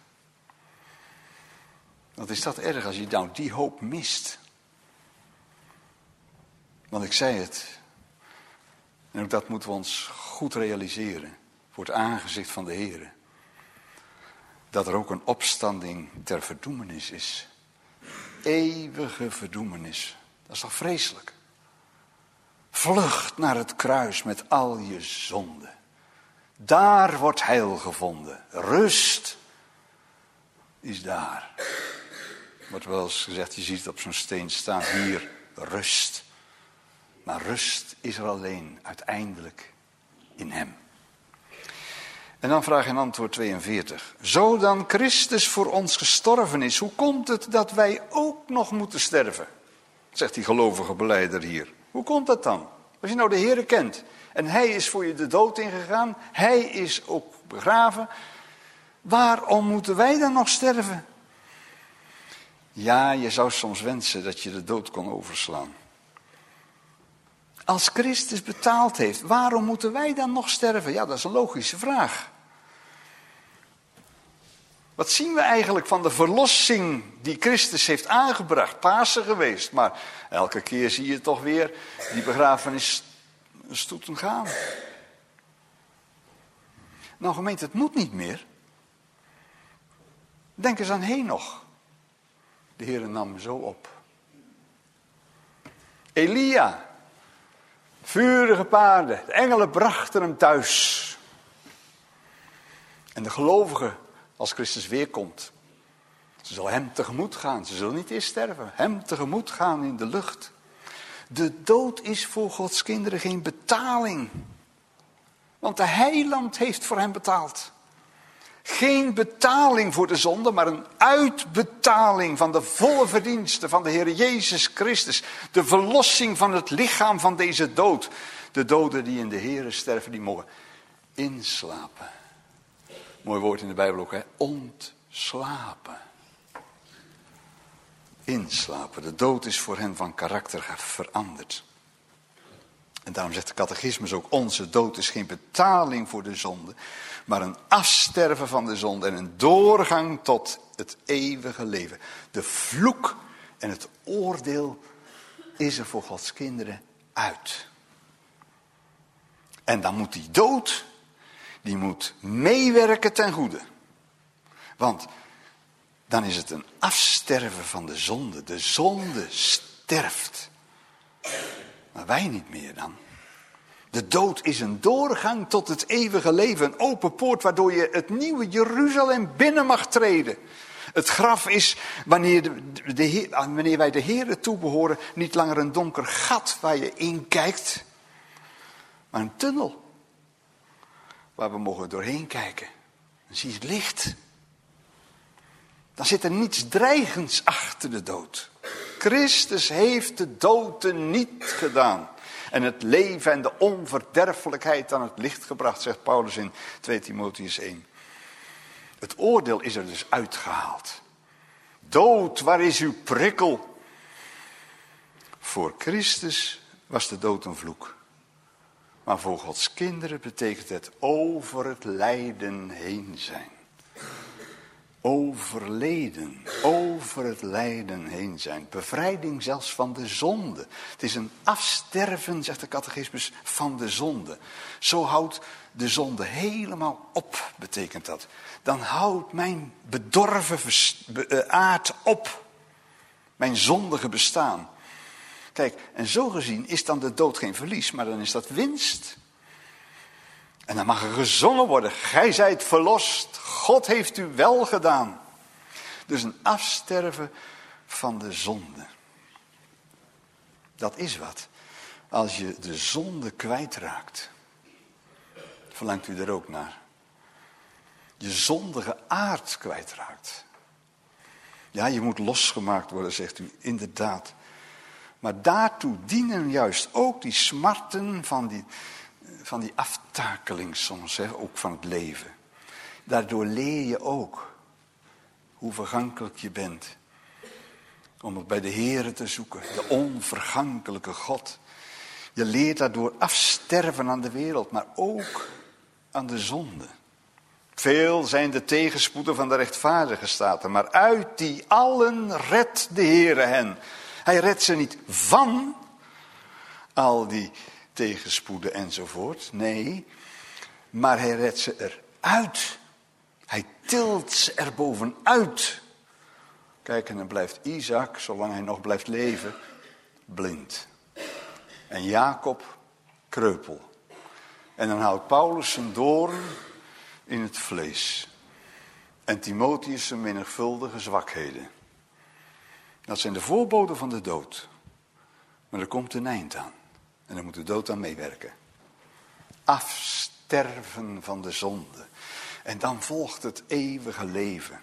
Wat is dat erg als je nou die hoop mist? Want ik zei het. En ook dat moeten we ons goed realiseren. Voor het aangezicht van de Heer. Dat er ook een opstanding ter verdoemenis is. Eeuwige verdoemenis. Dat is toch vreselijk? Vlucht naar het kruis met al je zonden. Daar wordt heil gevonden. Rust is daar. Wordt wel eens gezegd, je ziet het op zo'n steen staan. Hier, rust. Maar rust is er alleen uiteindelijk in hem. En dan vraag en antwoord 42. Zo dan Christus voor ons gestorven is, hoe komt het dat wij ook nog moeten sterven? Zegt die gelovige belijder hier. Hoe komt dat dan? Als je nou de Heere kent en hij is voor je de dood ingegaan, hij is ook begraven. Waarom moeten wij dan nog sterven? Ja, je zou soms wensen dat je de dood kon overslaan. Als Christus betaald heeft, waarom moeten wij dan nog sterven? Ja, dat is een logische vraag. Wat zien we eigenlijk van de verlossing die Christus heeft aangebracht? Pasen geweest, maar elke keer zie je toch weer die begrafenis stoeten gaan. Nou gemeente, het moet niet meer. Denk eens aan Henoch. De Heer nam hem zo op. Elia. Vurige paarden. De engelen brachten hem thuis. En de gelovigen, als Christus weer komt, ze zullen hem tegemoet gaan. Ze zullen niet eerst sterven. Hem tegemoet gaan in de lucht. De dood is voor Gods kinderen geen betaling. Want de heiland heeft voor hem betaald. Geen betaling voor de zonde, maar een uitbetaling van de volle verdiensten van de Heer Jezus Christus. De verlossing van het lichaam van deze dood. De doden die in de Heer sterven, die mogen inslapen. Mooi woord in de Bijbel ook, hè? Ontslapen. Inslapen. De dood is voor hen van karakter veranderd. En daarom zegt de catechismus ook, onze dood is geen betaling voor de zonde, maar een afsterven van de zonde en een doorgang tot het eeuwige leven. De vloek en het oordeel is er voor Gods kinderen uit. En dan moet die dood, die moet meewerken ten goede. Want dan is het een afsterven van de zonde. De zonde sterft. Maar wij niet meer dan. De dood is een doorgang tot het eeuwige leven. Een open poort waardoor je het nieuwe Jeruzalem binnen mag treden. Het graf is, wanneer wij de Heere toebehoren, niet langer een donker gat waar je in kijkt. Maar een tunnel. Waar we mogen doorheen kijken. Dan zie je het licht. Dan zit er niets dreigends achter de dood. Christus heeft de dood niet gedaan. En het leven en de onverderfelijkheid aan het licht gebracht, zegt Paulus in 2 Timotheüs 1. Het oordeel is er dus uitgehaald. Dood, waar is uw prikkel? Voor Christus was de dood een vloek. Maar voor Gods kinderen betekent het over het lijden heen zijn. Overleden, over het lijden heen zijn. Bevrijding zelfs van de zonde. Het is een afsterven, zegt de catechismus, van de zonde. Zo houdt de zonde helemaal op, betekent dat. Dan houdt mijn bedorven aard op. Mijn zondige bestaan. Kijk, en zo gezien is dan de dood geen verlies, maar dan is dat winst. En dan mag er gezongen worden, gij zijt verlost, God heeft u wel gedaan. Dus een afsterven van de zonde. Dat is wat. Als je de zonde kwijtraakt, verlangt u er ook naar. Je zondige aard kwijtraakt. Ja, je moet losgemaakt worden, zegt u, inderdaad. Maar daartoe dienen juist ook die smarten van die aftakeling soms, hè, ook van het leven. Daardoor leer je ook hoe vergankelijk je bent. Om het bij de Heere te zoeken, de onvergankelijke God. Je leert daardoor afsterven aan de wereld, maar ook aan de zonde. Veel zijn de tegenspoeden van de rechtvaardige staten, maar uit die allen redt de Heere hen. Hij redt ze niet van al die tegenspoeden enzovoort. Nee, maar hij redt ze eruit. Hij tilt ze er bovenuit. Kijk, en dan blijft Isaac, zolang hij nog blijft leven, blind. En Jacob kreupel. En dan haalt Paulus zijn doorn in het vlees. En Timotheus zijn menigvuldige zwakheden. Dat zijn de voorboden van de dood. Maar er komt een eind aan. En daar moet de dood aan meewerken. Afsterven van de zonde. En dan volgt het eeuwige leven.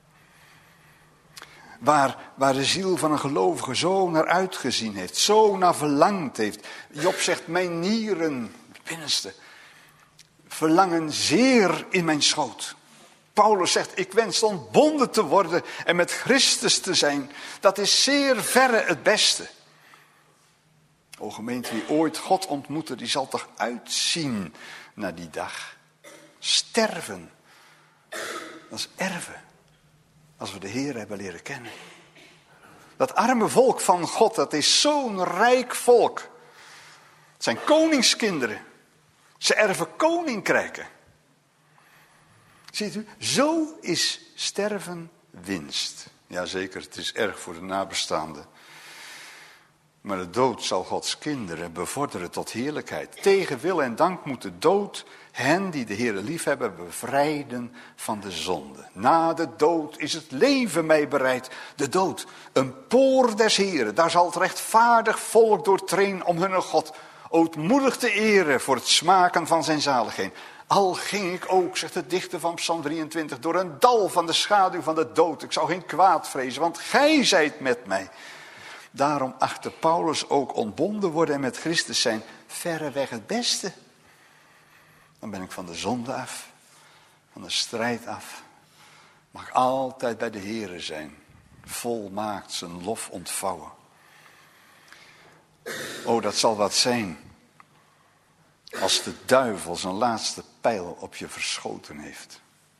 Waar de ziel van een gelovige zo naar uitgezien heeft. Zo naar verlangd heeft. Job zegt, mijn nieren, het binnenste, verlangen zeer in mijn schoot. Paulus zegt, ik wens ontbonden te worden en met Christus te zijn. Dat is zeer verre het beste. O gemeente, wie ooit God ontmoette, die zal toch uitzien naar die dag. Sterven, dat is erven. Als we de Heer hebben leren kennen. Dat arme volk van God, dat is zo'n rijk volk. Het zijn koningskinderen. Ze erven koninkrijken. Ziet u, zo is sterven winst. Jazeker, het is erg voor de nabestaanden. Maar de dood zal Gods kinderen bevorderen tot heerlijkheid. Tegen wil en dank moet de dood hen die de Heere liefhebben bevrijden van de zonde. Na de dood is het leven mij bereid. De dood, een poort des Heeren. Daar zal het rechtvaardig volk doortreden om hun God ootmoedig te eren voor het smaken van zijn zaligheid. Al ging ik ook, zegt de dichter van Psalm 23, door een dal van de schaduw van de dood. Ik zou geen kwaad vrezen, want gij zijt met mij. Daarom achtte Paulus ook ontbonden worden en met Christus zijn verreweg het beste. Dan ben ik van de zonde af, van de strijd af. Mag altijd bij de Heere zijn, volmaakt zijn lof ontvouwen. O, dat zal wat zijn, als de duivel zijn laatste pijl op je verschoten heeft.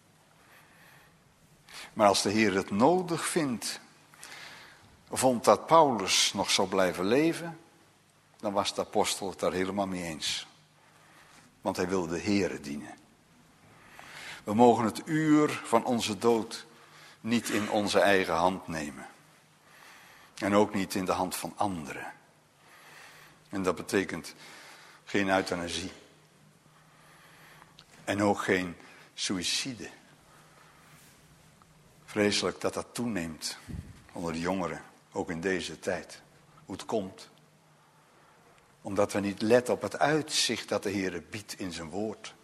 Maar als de Heer het nodig vindt, vond dat Paulus nog zou blijven leven, dan was de apostel het daar helemaal mee eens. Want hij wilde de Heere dienen. We mogen het uur van onze dood niet in onze eigen hand nemen. En ook niet in de hand van anderen. En dat betekent geen euthanasie. En ook geen suïcide. Vreselijk dat dat toeneemt onder de jongeren, ook in deze tijd. Hoe het komt. Omdat we niet letten op het uitzicht dat de Heer biedt in zijn woord.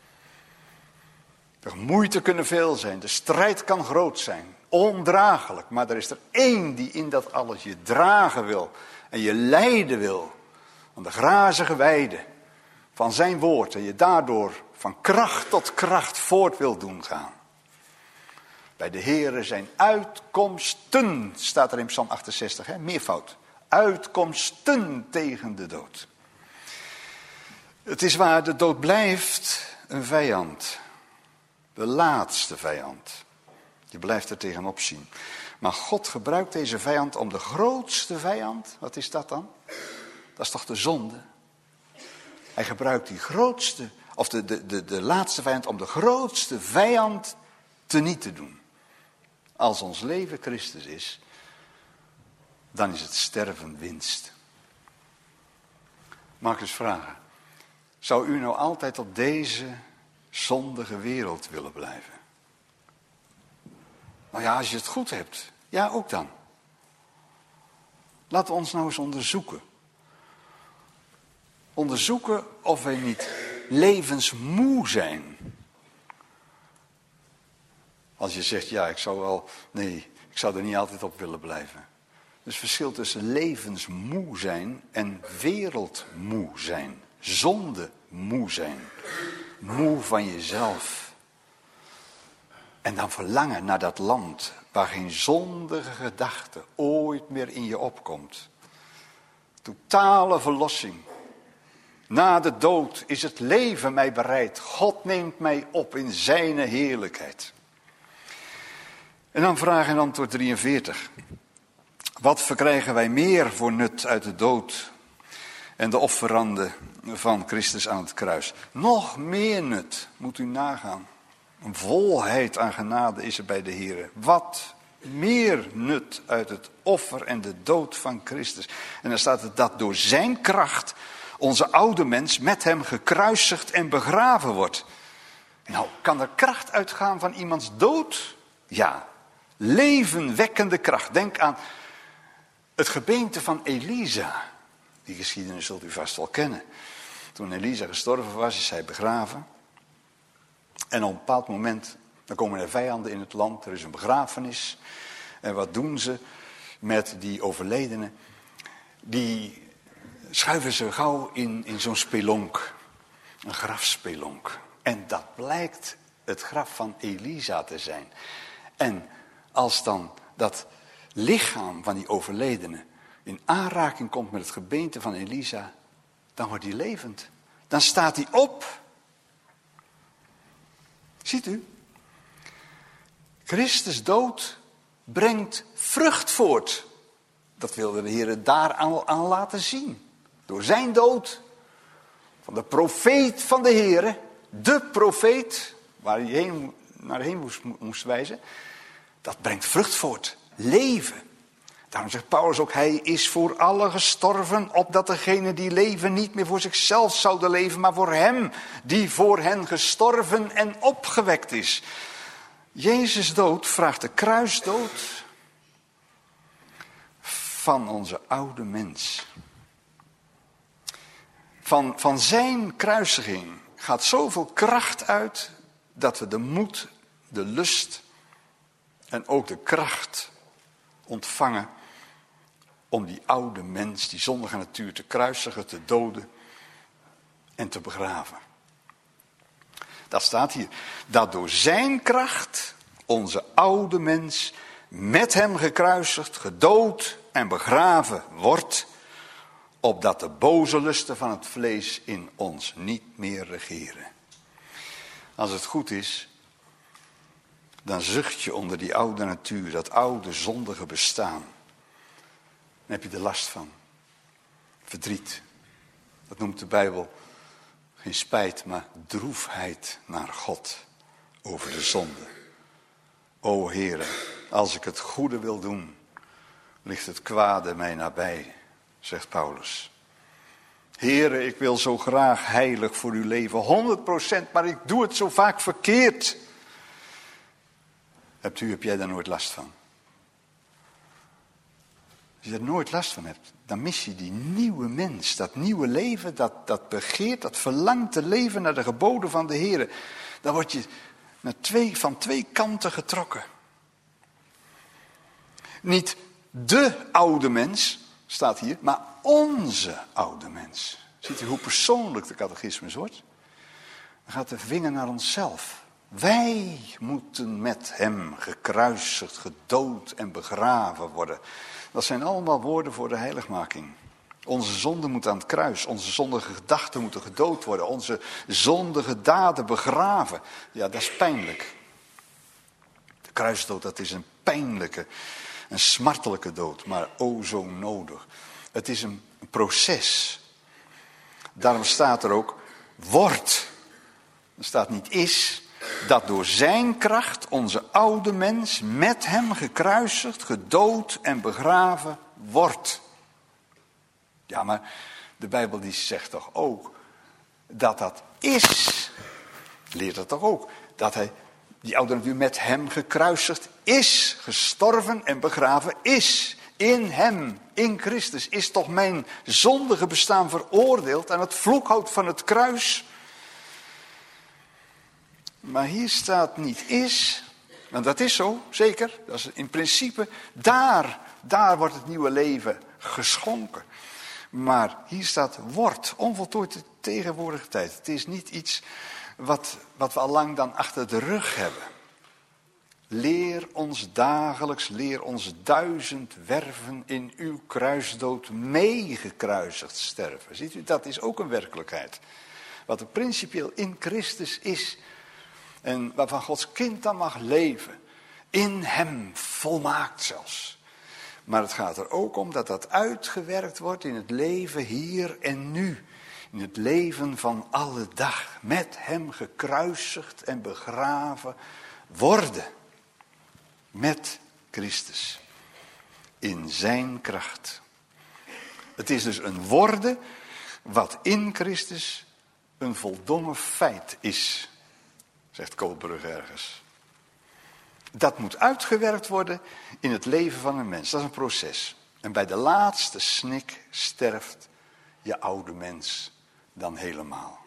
De moeite kunnen veel zijn, de strijd kan groot zijn, ondraaglijk. Maar er is er één die in dat alles je dragen wil en je leiden wil. Aan de grazige weide van zijn woord en je daardoor van kracht tot kracht voort wil doen gaan. Bij de Heere zijn uitkomsten, staat er in Psalm 68, meervoud. Uitkomsten tegen de dood. Het is waar, de dood blijft een vijand. De laatste vijand. Je blijft er tegenop zien. Maar God gebruikt deze vijand om de grootste vijand, wat is dat dan? Dat is toch de zonde? Hij gebruikt die grootste, of de laatste vijand om de grootste vijand teniet te doen. Als ons leven Christus is, dan is het sterven winst. Mag ik eens vragen, zou u nou altijd op deze zondige wereld willen blijven? Nou ja, als je het goed hebt, ja ook dan. Laten we ons nou eens onderzoeken. Onderzoeken of wij niet levensmoe zijn. Als je zegt, ja, ik zou er niet altijd op willen blijven. Er is het verschil tussen levensmoe zijn en wereldmoe zijn. Zondemoe zijn. Moe van jezelf. En dan verlangen naar dat land waar geen zondige gedachte ooit meer in je opkomt. Totale verlossing. Na de dood is het leven mij bereid. God neemt mij op in zijn heerlijkheid. En dan vraag en antwoord 43. Wat verkrijgen wij meer voor nut uit de dood en de offerande van Christus aan het kruis. Nog meer nut, moet u nagaan. Een volheid aan genade is er bij de Heer. Wat meer nut uit het offer en de dood van Christus. En dan staat het dat door zijn kracht onze oude mens met hem gekruisigd en begraven wordt. Nou, kan er kracht uitgaan van iemands dood? Ja, levenwekkende kracht. Denk aan het gebeente van Elisa. Die geschiedenis zult u vast wel kennen. Toen Elisa gestorven was, is zij begraven. En op een bepaald moment, dan komen er vijanden in het land. Er is een begrafenis. En wat doen ze met die overledene? Die schuiven ze gauw in zo'n spelonk. Een grafspelonk. En dat blijkt het graf van Elisa te zijn. En als dan dat lichaam van die overledene in aanraking komt met het gebeente van Elisa, dan wordt hij levend. Dan staat hij op. Ziet u? Christus dood brengt vrucht voort. Dat wilde de Heer daar aan laten zien. Door zijn dood, van de profeet van de Heer, de profeet, waar hij naar heen moest wijzen, dat brengt vrucht voort. Leven. Daarom zegt Paulus ook, hij is voor allen gestorven, opdat degenen die leven niet meer voor zichzelf zouden leven, maar voor hem die voor hen gestorven en opgewekt is. Jezus dood vraagt de kruisdood van onze oude mens. Van zijn kruisiging gaat zoveel kracht uit dat we de moed, de lust en ook de kracht ontvangen om die oude mens, die zondige natuur te kruisigen, te doden en te begraven. Dat staat hier. Dat door zijn kracht onze oude mens met hem gekruisigd, gedood en begraven wordt, opdat de boze lusten van het vlees in ons niet meer regeren. Als het goed is, dan zucht je onder die oude natuur, dat oude zondige bestaan. Dan heb je er last van. Verdriet. Dat noemt de Bijbel geen spijt, maar droefheid naar God over de zonde. O Heere, als ik het goede wil doen, ligt het kwade mij nabij, zegt Paulus. Heere, ik wil zo graag heilig voor u leven, 100%, maar ik doe het zo vaak verkeerd. Heb jij daar nooit last van? Als je er nooit last van hebt, dan mis je die nieuwe mens, dat nieuwe leven, dat begeert, dat verlangt te leven naar de geboden van de Heer. Dan word je van twee kanten getrokken. Niet de oude mens, staat hier, maar onze oude mens. Ziet u hoe persoonlijk de catechismus wordt? Dan gaat de vinger naar onszelf. Wij moeten met hem gekruisigd, gedood en begraven worden. Dat zijn allemaal woorden voor de heiligmaking. Onze zonde moet aan het kruis. Onze zondige gedachten moeten gedood worden. Onze zondige daden begraven. Ja, dat is pijnlijk. De kruisdood, dat is een pijnlijke, een smartelijke dood. Maar o zo nodig. Het is een proces. Daarom staat er ook, wordt. Er staat niet is. Dat door zijn kracht onze oude mens met hem gekruisigd, gedood en begraven wordt. Ja, maar de Bijbel die zegt toch ook dat is. Leert dat toch ook. Dat hij, die oude natuur met hem gekruisigd is, gestorven en begraven is. In hem, in Christus, is toch mijn zondige bestaan veroordeeld aan het vloekhout van het kruis. Maar hier staat niet is, want dat is zo, zeker. Dat is in principe, daar wordt het nieuwe leven geschonken. Maar hier staat wordt, onvoltooid tegenwoordige tijd. Het is niet iets wat we al lang dan achter de rug hebben. Leer ons dagelijks, leer ons 1000 werven in uw kruisdood meegekruisigd sterven. Ziet u, dat is ook een werkelijkheid. Wat er principieel in Christus is. En waarvan Gods kind dan mag leven. In hem, volmaakt zelfs. Maar het gaat er ook om dat dat uitgewerkt wordt in het leven hier en nu. in het leven van alle dag met hem gekruisigd en begraven worden. Met Christus. In zijn kracht. Het is dus een worden wat in Christus een voldongen feit is, zegt Koolbrug ergens. Dat moet uitgewerkt worden in het leven van een mens. Dat is een proces. En bij de laatste snik sterft je oude mens dan helemaal.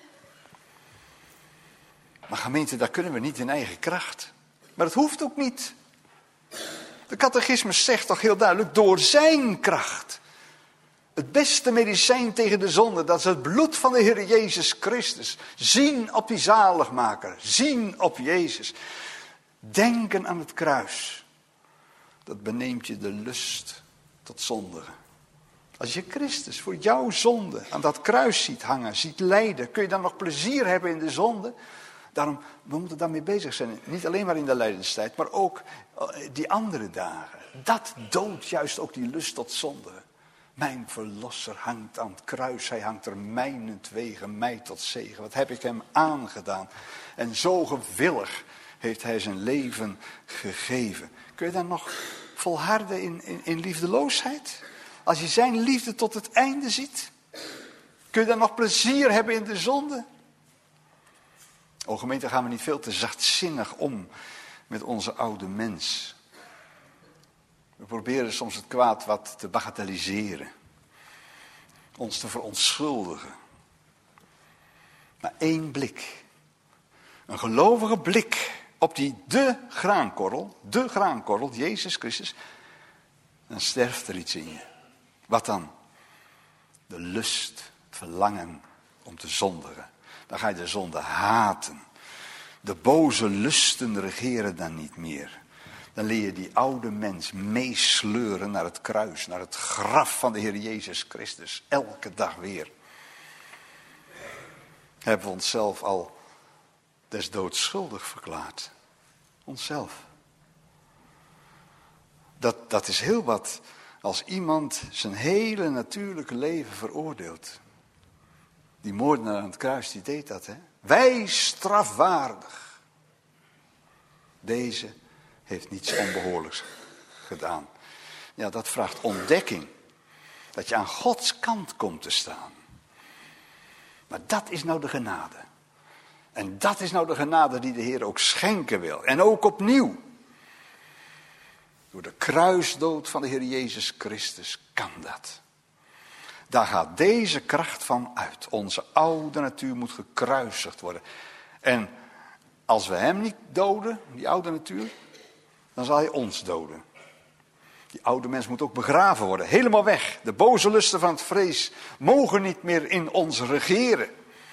Maar gemeente, dat kunnen we niet in eigen kracht. Maar dat hoeft ook niet. De catechismus zegt toch heel duidelijk, door zijn kracht. Het beste medicijn tegen de zonde, dat is het bloed van de Heer Jezus Christus. Zien op die zaligmaker, zien op Jezus. Denken aan het kruis. Dat beneemt je de lust tot zondigen. Als je Christus voor jouw zonde aan dat kruis ziet hangen, ziet lijden, kun je dan nog plezier hebben in de zonde? Daarom, we moeten daarmee bezig zijn. Niet alleen maar in de lijdenstijd, maar ook die andere dagen. Dat doodt juist ook die lust tot zonde. Mijn verlosser hangt aan het kruis. Hij hangt er mijnentwege, mij tot zegen. Wat heb ik hem aangedaan? En zo gewillig heeft hij zijn leven gegeven. Kun je dan nog volharden in liefdeloosheid? Als je zijn liefde tot het einde ziet? Kun je dan nog plezier hebben in de zonde? O gemeente, gaan we niet veel te zachtzinnig om met onze oude mens. We proberen soms het kwaad wat te bagatelliseren. Ons te verontschuldigen. Maar één blik. Een gelovige blik op de graankorrel, Jezus Christus. Dan sterft er iets in je. Wat dan? De lust, het verlangen om te zondigen. Dan ga je de zonde haten. De boze lusten regeren dan niet meer. Dan leer je die oude mens meesleuren naar het kruis, naar het graf van de Heer Jezus Christus. Elke dag weer. Hebben we onszelf al des doods schuldig verklaard. Onszelf. Dat is heel wat als iemand zijn hele natuurlijke leven veroordeelt. Die moordenaar aan het kruis, die deed dat, hè. Wij strafwaardig. Deze heeft niets onbehoorlijks gedaan. Ja, dat vraagt ontdekking. Dat je aan Gods kant komt te staan. Maar dat is nou de genade. En dat is nou de genade die de Heer ook schenken wil. En ook opnieuw. Door de kruisdood van de Heer Jezus Christus kan dat. Daar gaat deze kracht van uit. Onze oude natuur moet gekruisigd worden. En als we hem niet doden, die oude natuur, dan zal hij ons doden. Die oude mens moet ook begraven worden. Helemaal weg. De boze lusten van het vlees mogen niet meer in ons regeren.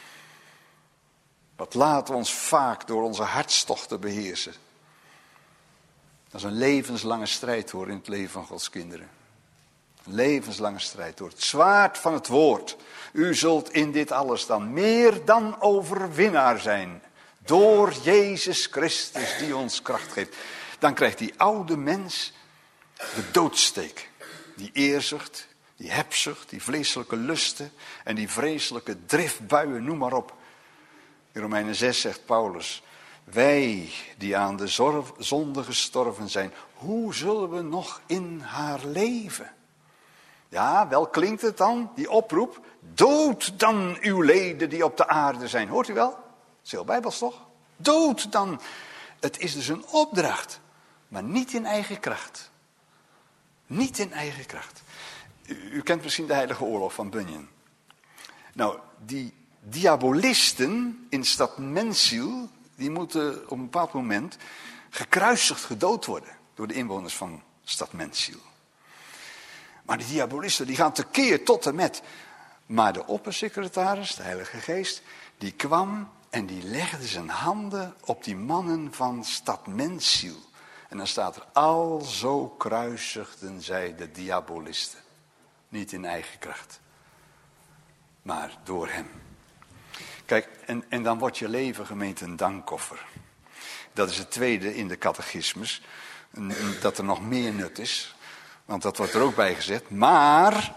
Wat laten we ons vaak door onze hartstochten beheersen. Dat is een levenslange strijd hoor in het leven van Gods kinderen. Een levenslange strijd door het zwaard van het woord. U zult in dit alles dan meer dan overwinnaar zijn. Door Jezus Christus die ons kracht geeft. Dan krijgt die oude mens de doodsteek. Die eerzucht, die hebzucht, die vleeselijke lusten en die vreselijke driftbuien, noem maar op. In Romeinen 6 zegt Paulus, wij die aan de zonde gestorven zijn, hoe zullen we nog in haar leven? Ja, wel klinkt het dan, die oproep, dood dan uw leden die op de aarde zijn. Hoort u wel? Dat is heel bijbels toch? Dood dan. Het is dus een opdracht, maar niet in eigen kracht. Niet in eigen kracht. U kent misschien de heilige oorlog van Bunyan. Nou, die diabolisten in stad Mensiel, die moeten op een bepaald moment gekruisigd gedood worden door de inwoners van stad Mensiel. Maar die diabolisten die gaan tekeer tot en met. Maar de oppersecretaris, de Heilige Geest, die kwam en die legde zijn handen op die mannen van stad Mensiel. En dan staat er, alzo kruisigden zij de diabolisten. Niet in eigen kracht, maar door hem. Kijk, en dan wordt je leven gemeente een dankoffer. Dat is het tweede in de catechismus. Dat er nog meer nut is. Want dat wordt er ook bij gezet. Maar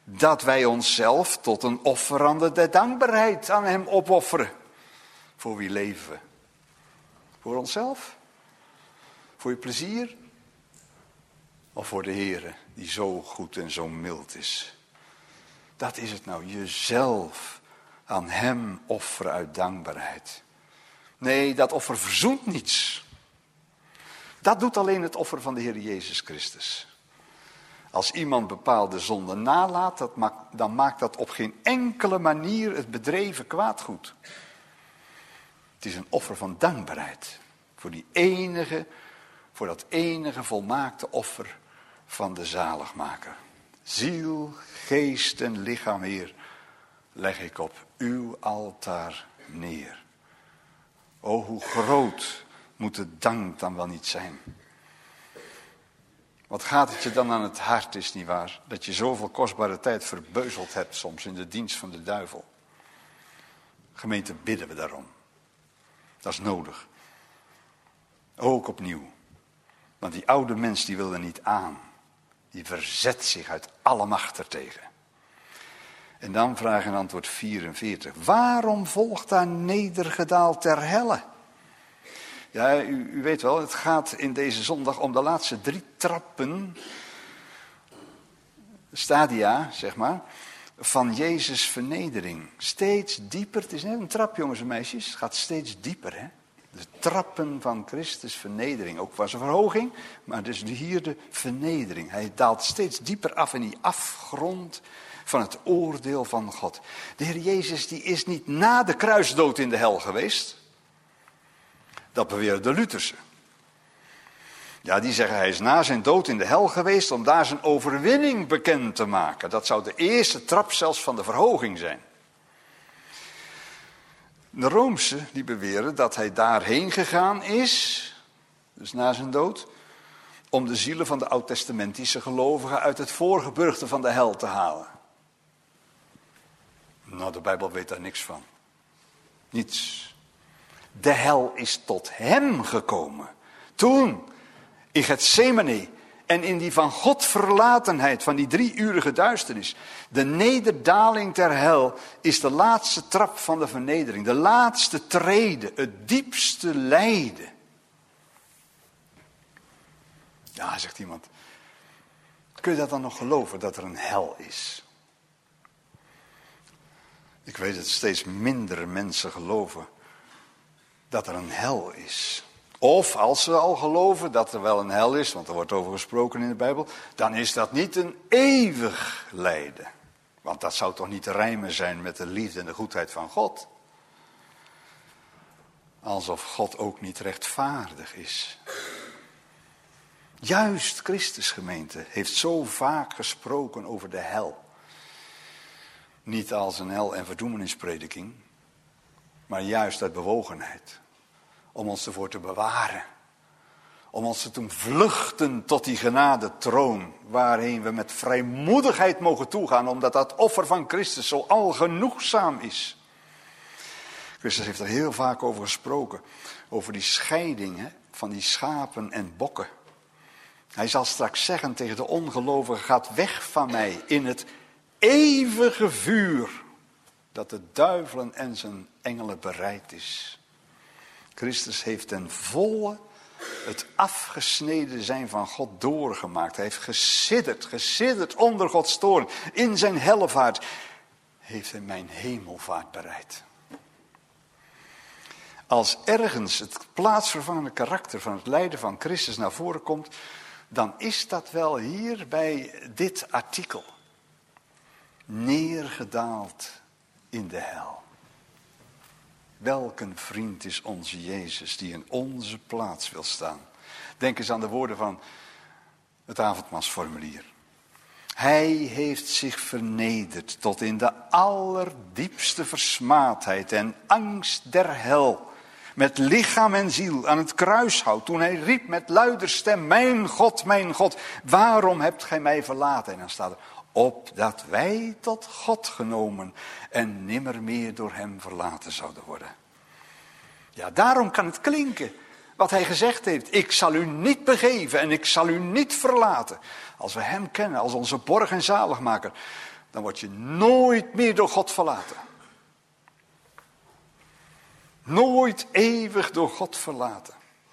dat wij onszelf tot een offerande der dankbaarheid aan hem opofferen. Voor wie leven we? Voor onszelf? Voor je plezier? Of voor de Heere die zo goed en zo mild is? Dat is het nou, jezelf aan hem offeren uit dankbaarheid. Nee, dat offer verzoent niets. Dat doet alleen het offer van de Heer Jezus Christus. Als iemand bepaalde zonden nalaat, dan maakt dat op geen enkele manier het bedreven kwaad goed. Het is een offer van dankbaarheid. Voor dat enige volmaakte offer van de zaligmaker. Ziel, geest en lichaam, Heer, leg ik op uw altaar neer. O, hoe groot moet de dank dan wel niet zijn. Wat gaat het je dan aan het hart, is niet waar? Dat je zoveel kostbare tijd verbeuzeld hebt soms in de dienst van de duivel. Gemeente, bidden we daarom. Dat is nodig. Ook opnieuw. Want die oude mens die wil er niet aan. Die verzet zich uit alle macht ertegen. En dan vraag en antwoord 44. Waarom volgt daar nedergedaald ter helle? Ja, u weet wel, het gaat in deze zondag om de laatste 3 trappen, stadia, zeg maar, van Jezus' vernedering. Steeds dieper, het is net een trap, jongens en meisjes, het gaat steeds dieper, hè. De trappen van Christus vernedering, ook was een verhoging, maar dus hier de vernedering. Hij daalt steeds dieper af in die afgrond van het oordeel van God. De Heer Jezus die is niet na de kruisdood in de hel geweest. Dat beweren de Luthersen. Ja, die zeggen hij is na zijn dood in de hel geweest om daar zijn overwinning bekend te maken. Dat zou de eerste trap zelfs van de verhoging zijn. De Roomse die beweren dat hij daarheen gegaan is, dus na zijn dood, om de zielen van de oud-testamentische gelovigen uit het voorgeburgte van de hel te halen. Nou, de Bijbel weet daar niks van. Niets. De hel is tot hem gekomen. Toen, in Getsemane en in die van God verlatenheid van die 3-urige duisternis. De nederdaling ter hel is de laatste trap van de vernedering. De laatste trede, het diepste lijden. Ja, zegt iemand. Kun je dat dan nog geloven, dat er een hel is? Ik weet dat steeds minder mensen geloven dat er een hel is. Of als ze al geloven dat er wel een hel is, want er wordt over gesproken in de Bijbel, dan is dat niet een eeuwig lijden. Want dat zou toch niet te rijmen zijn met de liefde en de goedheid van God? Alsof God ook niet rechtvaardig is. Juist Christus, gemeente, heeft zo vaak gesproken over de hel. Niet als een hel- en verdoemenisprediking, maar juist uit bewogenheid. Om ons ervoor te bewaren. Om ons te doen vluchten tot die genadetroon, waarheen we met vrijmoedigheid mogen toegaan, omdat dat offer van Christus zo algenoegzaam is. Christus heeft er heel vaak over gesproken, over die scheiding van die schapen en bokken. Hij zal straks zeggen tegen de ongelovigen, gaat weg van mij in het eeuwige vuur, dat de duivelen en zijn engelen bereid is. Christus heeft ten volle het afgesneden zijn van God doorgemaakt. Hij heeft gesidderd onder Gods toorn. In zijn hellevaart heeft hij mijn hemelvaart bereid. Als ergens het plaatsvervangende karakter van het lijden van Christus naar voren komt, dan is dat wel hier bij dit artikel. Neergedaald in de hel. Welk een vriend is onze Jezus die in onze plaats wil staan. Denk eens aan de woorden van het avondmaalsformulier. Hij heeft zich vernederd tot in de allerdiepste versmaadheid en angst der hel. Met lichaam en ziel aan het kruishout. Toen hij riep met luider stem, mijn God, waarom hebt gij mij verlaten? En dan staat er, opdat wij tot God genomen en nimmer meer door hem verlaten zouden worden. Ja, daarom kan het klinken wat hij gezegd heeft. Ik zal u niet begeven en ik zal u niet verlaten. Als we hem kennen als onze borg en zaligmaker, dan word je nooit meer door God verlaten. Nooit eeuwig door God verlaten.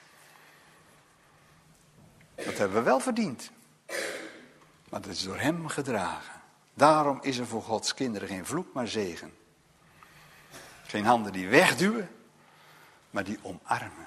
Dat hebben we wel verdiend. Maar dat is door hem gedragen. Daarom is er voor Gods kinderen geen vloek, maar zegen. Geen handen die wegduwen, maar die omarmen.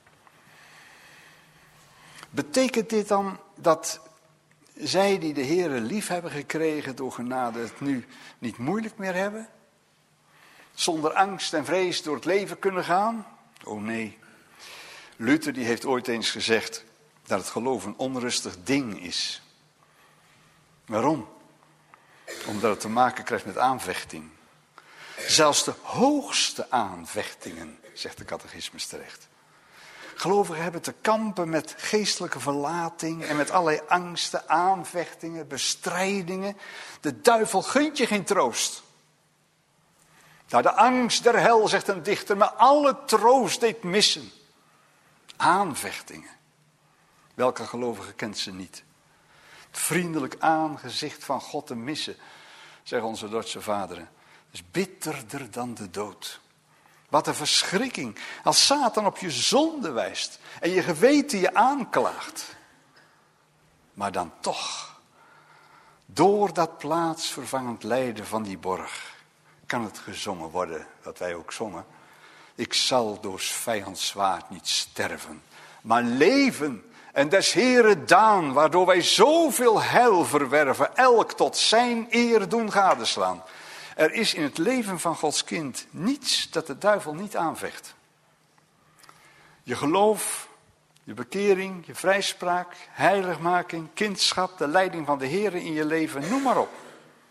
Betekent dit dan dat zij die de Heere lief hebben gekregen door genade het nu niet moeilijk meer hebben? Zonder angst en vrees door het leven kunnen gaan? Oh nee. Luther die heeft ooit eens gezegd dat het geloof een onrustig ding is. Waarom? Omdat het te maken krijgt met aanvechting. Zelfs de hoogste aanvechtingen, zegt de catechismus terecht. Gelovigen hebben te kampen met geestelijke verlating en met allerlei angsten, aanvechtingen, bestrijdingen. De duivel gunt je geen troost. Nou, de angst der hel, zegt een dichter, maar alle troost deed missen. Aanvechtingen. Welke gelovige kent ze niet? Het vriendelijk aangezicht van God te missen, zeggen onze Duitse vaderen, is bitterder dan de dood. Wat een verschrikking als Satan op je zonde wijst en je geweten je aanklaagt. Maar dan toch, door dat plaatsvervangend lijden van die borg, kan het gezongen worden, wat wij ook zongen. Ik zal door 's vijands zwaard niet sterven, maar leven en des Heere daan, waardoor wij zoveel heil verwerven, elk tot zijn eer doen gadeslaan. Er is in het leven van Gods kind niets dat de duivel niet aanvecht. Je geloof, je bekering, je vrijspraak, heiligmaking, kindschap, de leiding van de Heere in je leven, noem maar op.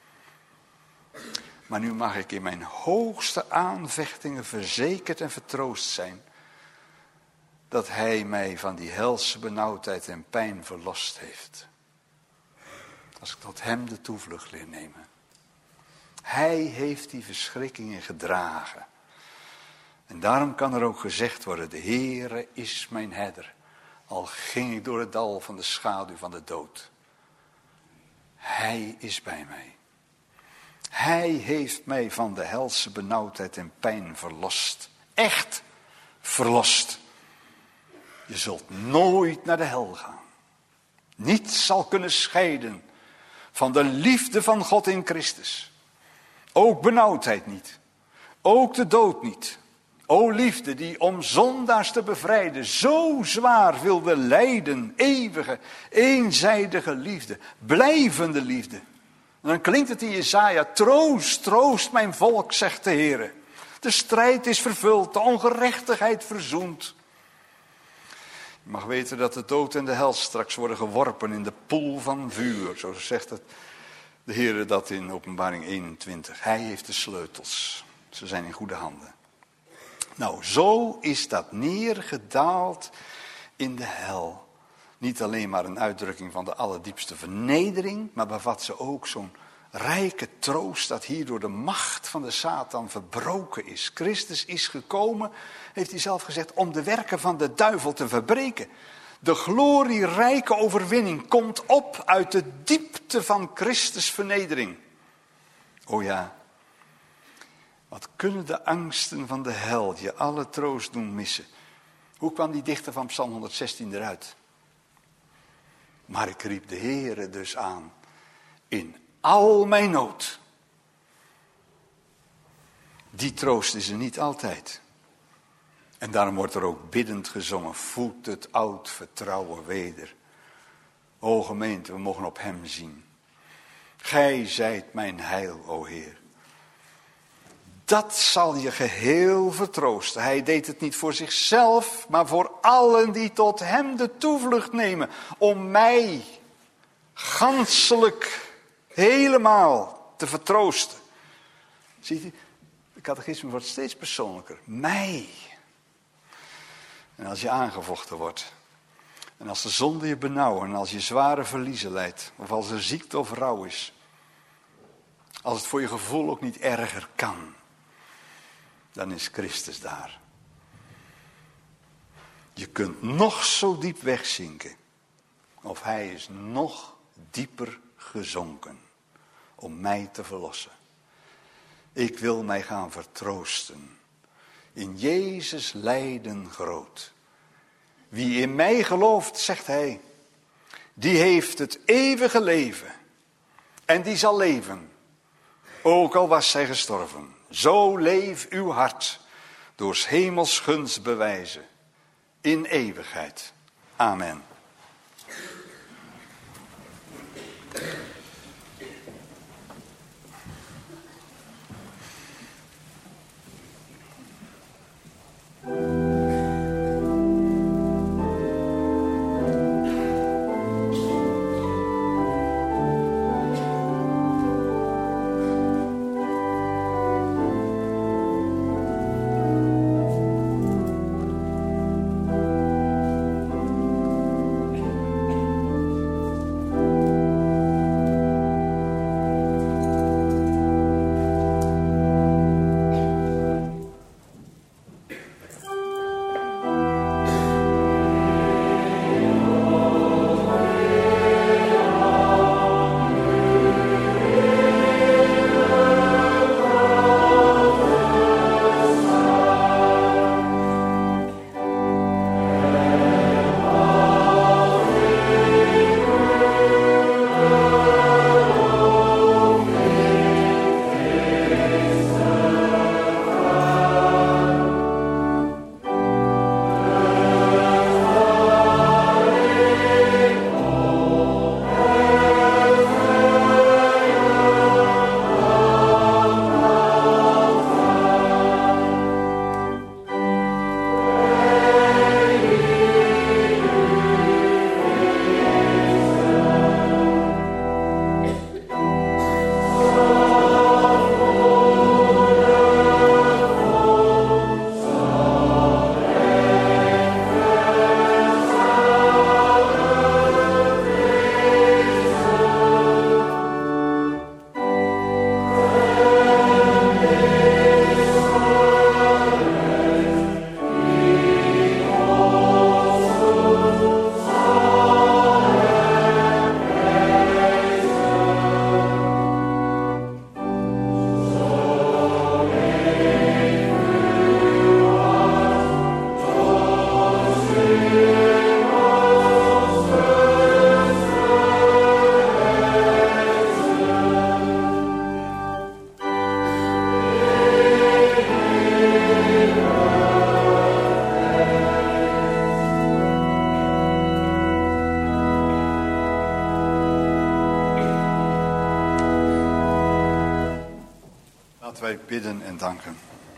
Maar nu mag ik in mijn hoogste aanvechtingen verzekerd en vertroost zijn dat hij mij van die helse benauwdheid en pijn verlost heeft. Als ik tot hem de toevlucht leer nemen. Hij heeft die verschrikkingen gedragen. En daarom kan er ook gezegd worden, de Heere is mijn herder. Al ging ik door het dal van de schaduw van de dood. Hij is bij mij. Hij heeft mij van de helse benauwdheid en pijn verlost. Echt verlost. Je zult nooit naar de hel gaan. Niets zal kunnen scheiden van de liefde van God in Christus. Ook benauwdheid niet. Ook de dood niet. O liefde die om zondaars te bevrijden zo zwaar wilde lijden. Eeuwige, eenzijdige liefde. Blijvende liefde. En dan klinkt het in Jesaja. Troost, troost mijn volk, zegt de Heere. De strijd is vervuld, de ongerechtigheid verzoend. Je mag weten dat de dood en de hel straks worden geworpen in de poel van vuur. Zo zegt het de Heere dat in Openbaring 21. Hij heeft de sleutels. Ze zijn in goede handen. Nou, zo is dat neergedaald in de hel. Niet alleen maar een uitdrukking van de allerdiepste vernedering, maar bevat ze ook zo'n rijke troost dat hier door de macht van de Satan verbroken is. Christus is gekomen, heeft hij zelf gezegd, om de werken van de duivel te verbreken. De glorierijke overwinning komt op uit de diepte van Christus' vernedering. O ja, wat kunnen de angsten van de hel je alle troost doen missen? Hoe kwam die dichter van Psalm 116 eruit? Maar ik riep de Heere dus aan in al mijn nood. Die troost is er niet altijd. En daarom wordt er ook biddend gezongen. Voed het oud vertrouwen weder. O gemeente, we mogen op hem zien. Gij zijt mijn heil, o Heer. Dat zal je geheel vertroosten. Hij deed het niet voor zichzelf, maar voor allen die tot hem de toevlucht nemen. Om mij ganselijk, helemaal te vertroosten. Ziet u, de catechisme wordt steeds persoonlijker. Mij. En als je aangevochten wordt. En als de zonde je benauwen. En als je zware verliezen lijdt. Of als er ziekte of rouw is. Als het voor je gevoel ook niet erger kan. Dan is Christus daar. Je kunt nog zo diep wegzinken. Of hij is nog dieper gezonken. om mij te verlossen. Ik wil mij gaan vertroosten. In Jezus lijden groot. Wie in mij gelooft, zegt hij, die heeft het eeuwige leven. En die zal leven, ook al was zij gestorven. Zo leef uw hart, door 's hemels gunst bewijzen, in eeuwigheid. Amen. Laten wij bidden en danken.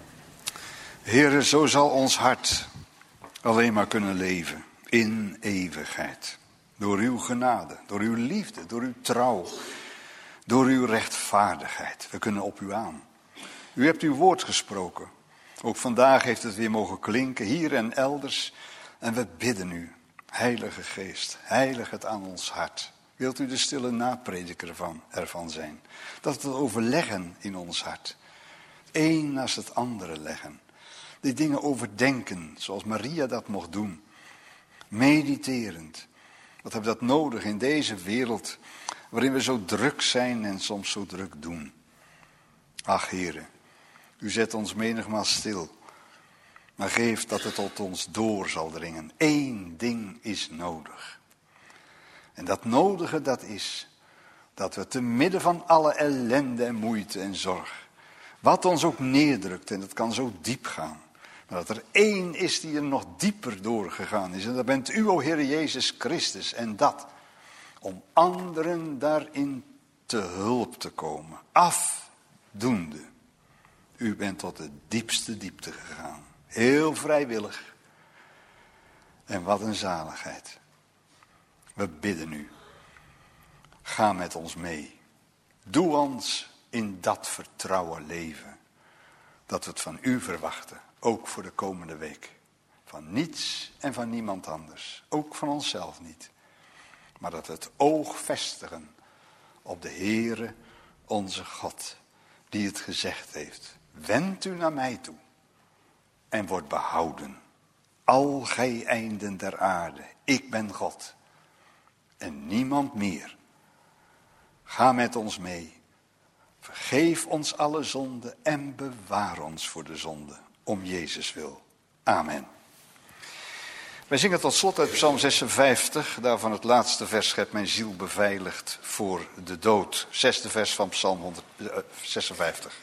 Heere, zo zal ons hart alleen maar kunnen leven in eeuwigheid. Door uw genade, door uw liefde, door uw trouw, door uw rechtvaardigheid. We kunnen op u aan. U hebt uw woord gesproken. Ook vandaag heeft het weer mogen klinken, hier en elders. En we bidden u, Heilige Geest, heilig het aan ons hart. Wilt u de stille naprediker ervan zijn? Dat we het overleggen in ons hart. Het een naast het andere leggen. Die dingen overdenken, zoals Maria dat mocht doen. Mediterend. Wat hebben we dat nodig in deze wereld, waarin we zo druk zijn en soms zo druk doen. Ach, Heere, u zet ons menigmaal stil. Maar geef dat het tot ons door zal dringen. Eén ding is nodig. En dat nodige, dat is dat we te midden van alle ellende en moeite en zorg, wat ons ook neerdrukt, en dat kan zo diep gaan, maar dat er één is die er nog dieper doorgegaan is. En dat bent u, o Heer Jezus Christus. En dat om anderen daarin te hulp te komen. Afdoende. U bent tot de diepste diepte gegaan. Heel vrijwillig. En wat een zaligheid. We bidden u. Ga met ons mee. Doe ons in dat vertrouwen leven. Dat we het van u verwachten. Ook voor de komende week. Van niets en van niemand anders. Ook van onszelf niet. Maar dat we het oog vestigen op de Heere, onze God. Die het gezegd heeft. Wend u naar mij toe. En word behouden. Al gij einden der aarde. Ik ben God. En niemand meer. Ga met ons mee. Vergeef ons alle zonden en bewaar ons voor de zonde, om Jezus wil. Amen. Wij zingen tot slot uit Psalm 56, daarvan het laatste vers: Hebt mijn ziel beveiligd voor de dood. 6e vers van Psalm 156.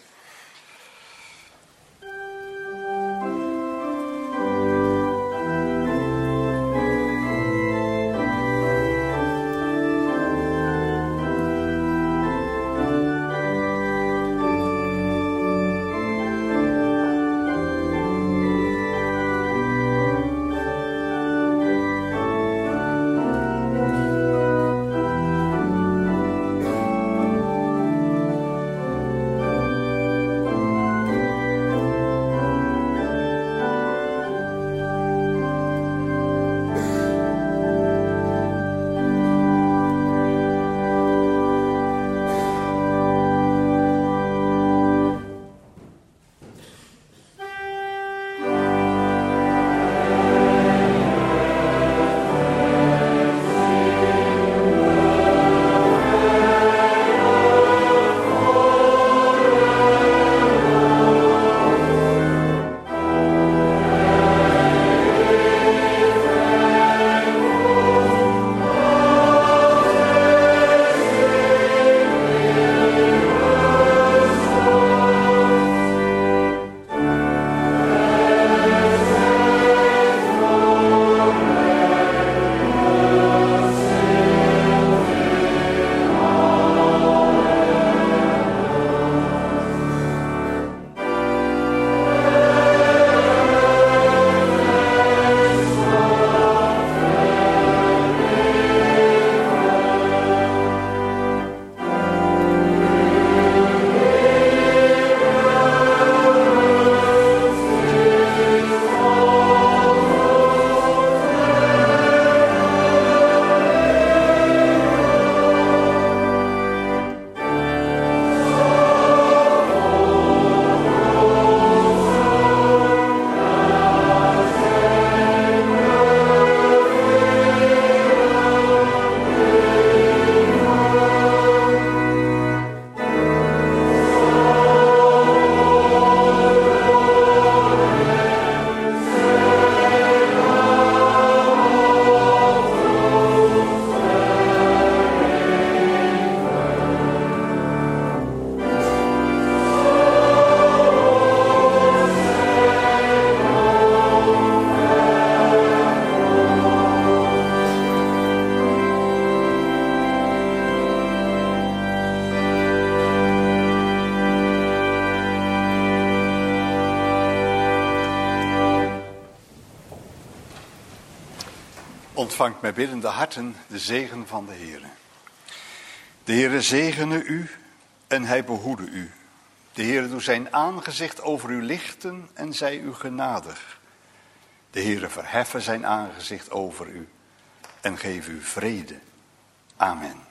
Ontvangt met biddende harten de zegen van de Heere. De Heere zegene u en hij behoede u. De Heere doet zijn aangezicht over u lichten en zij u genadig. De Heere verheffen zijn aangezicht over u en geef u vrede. Amen.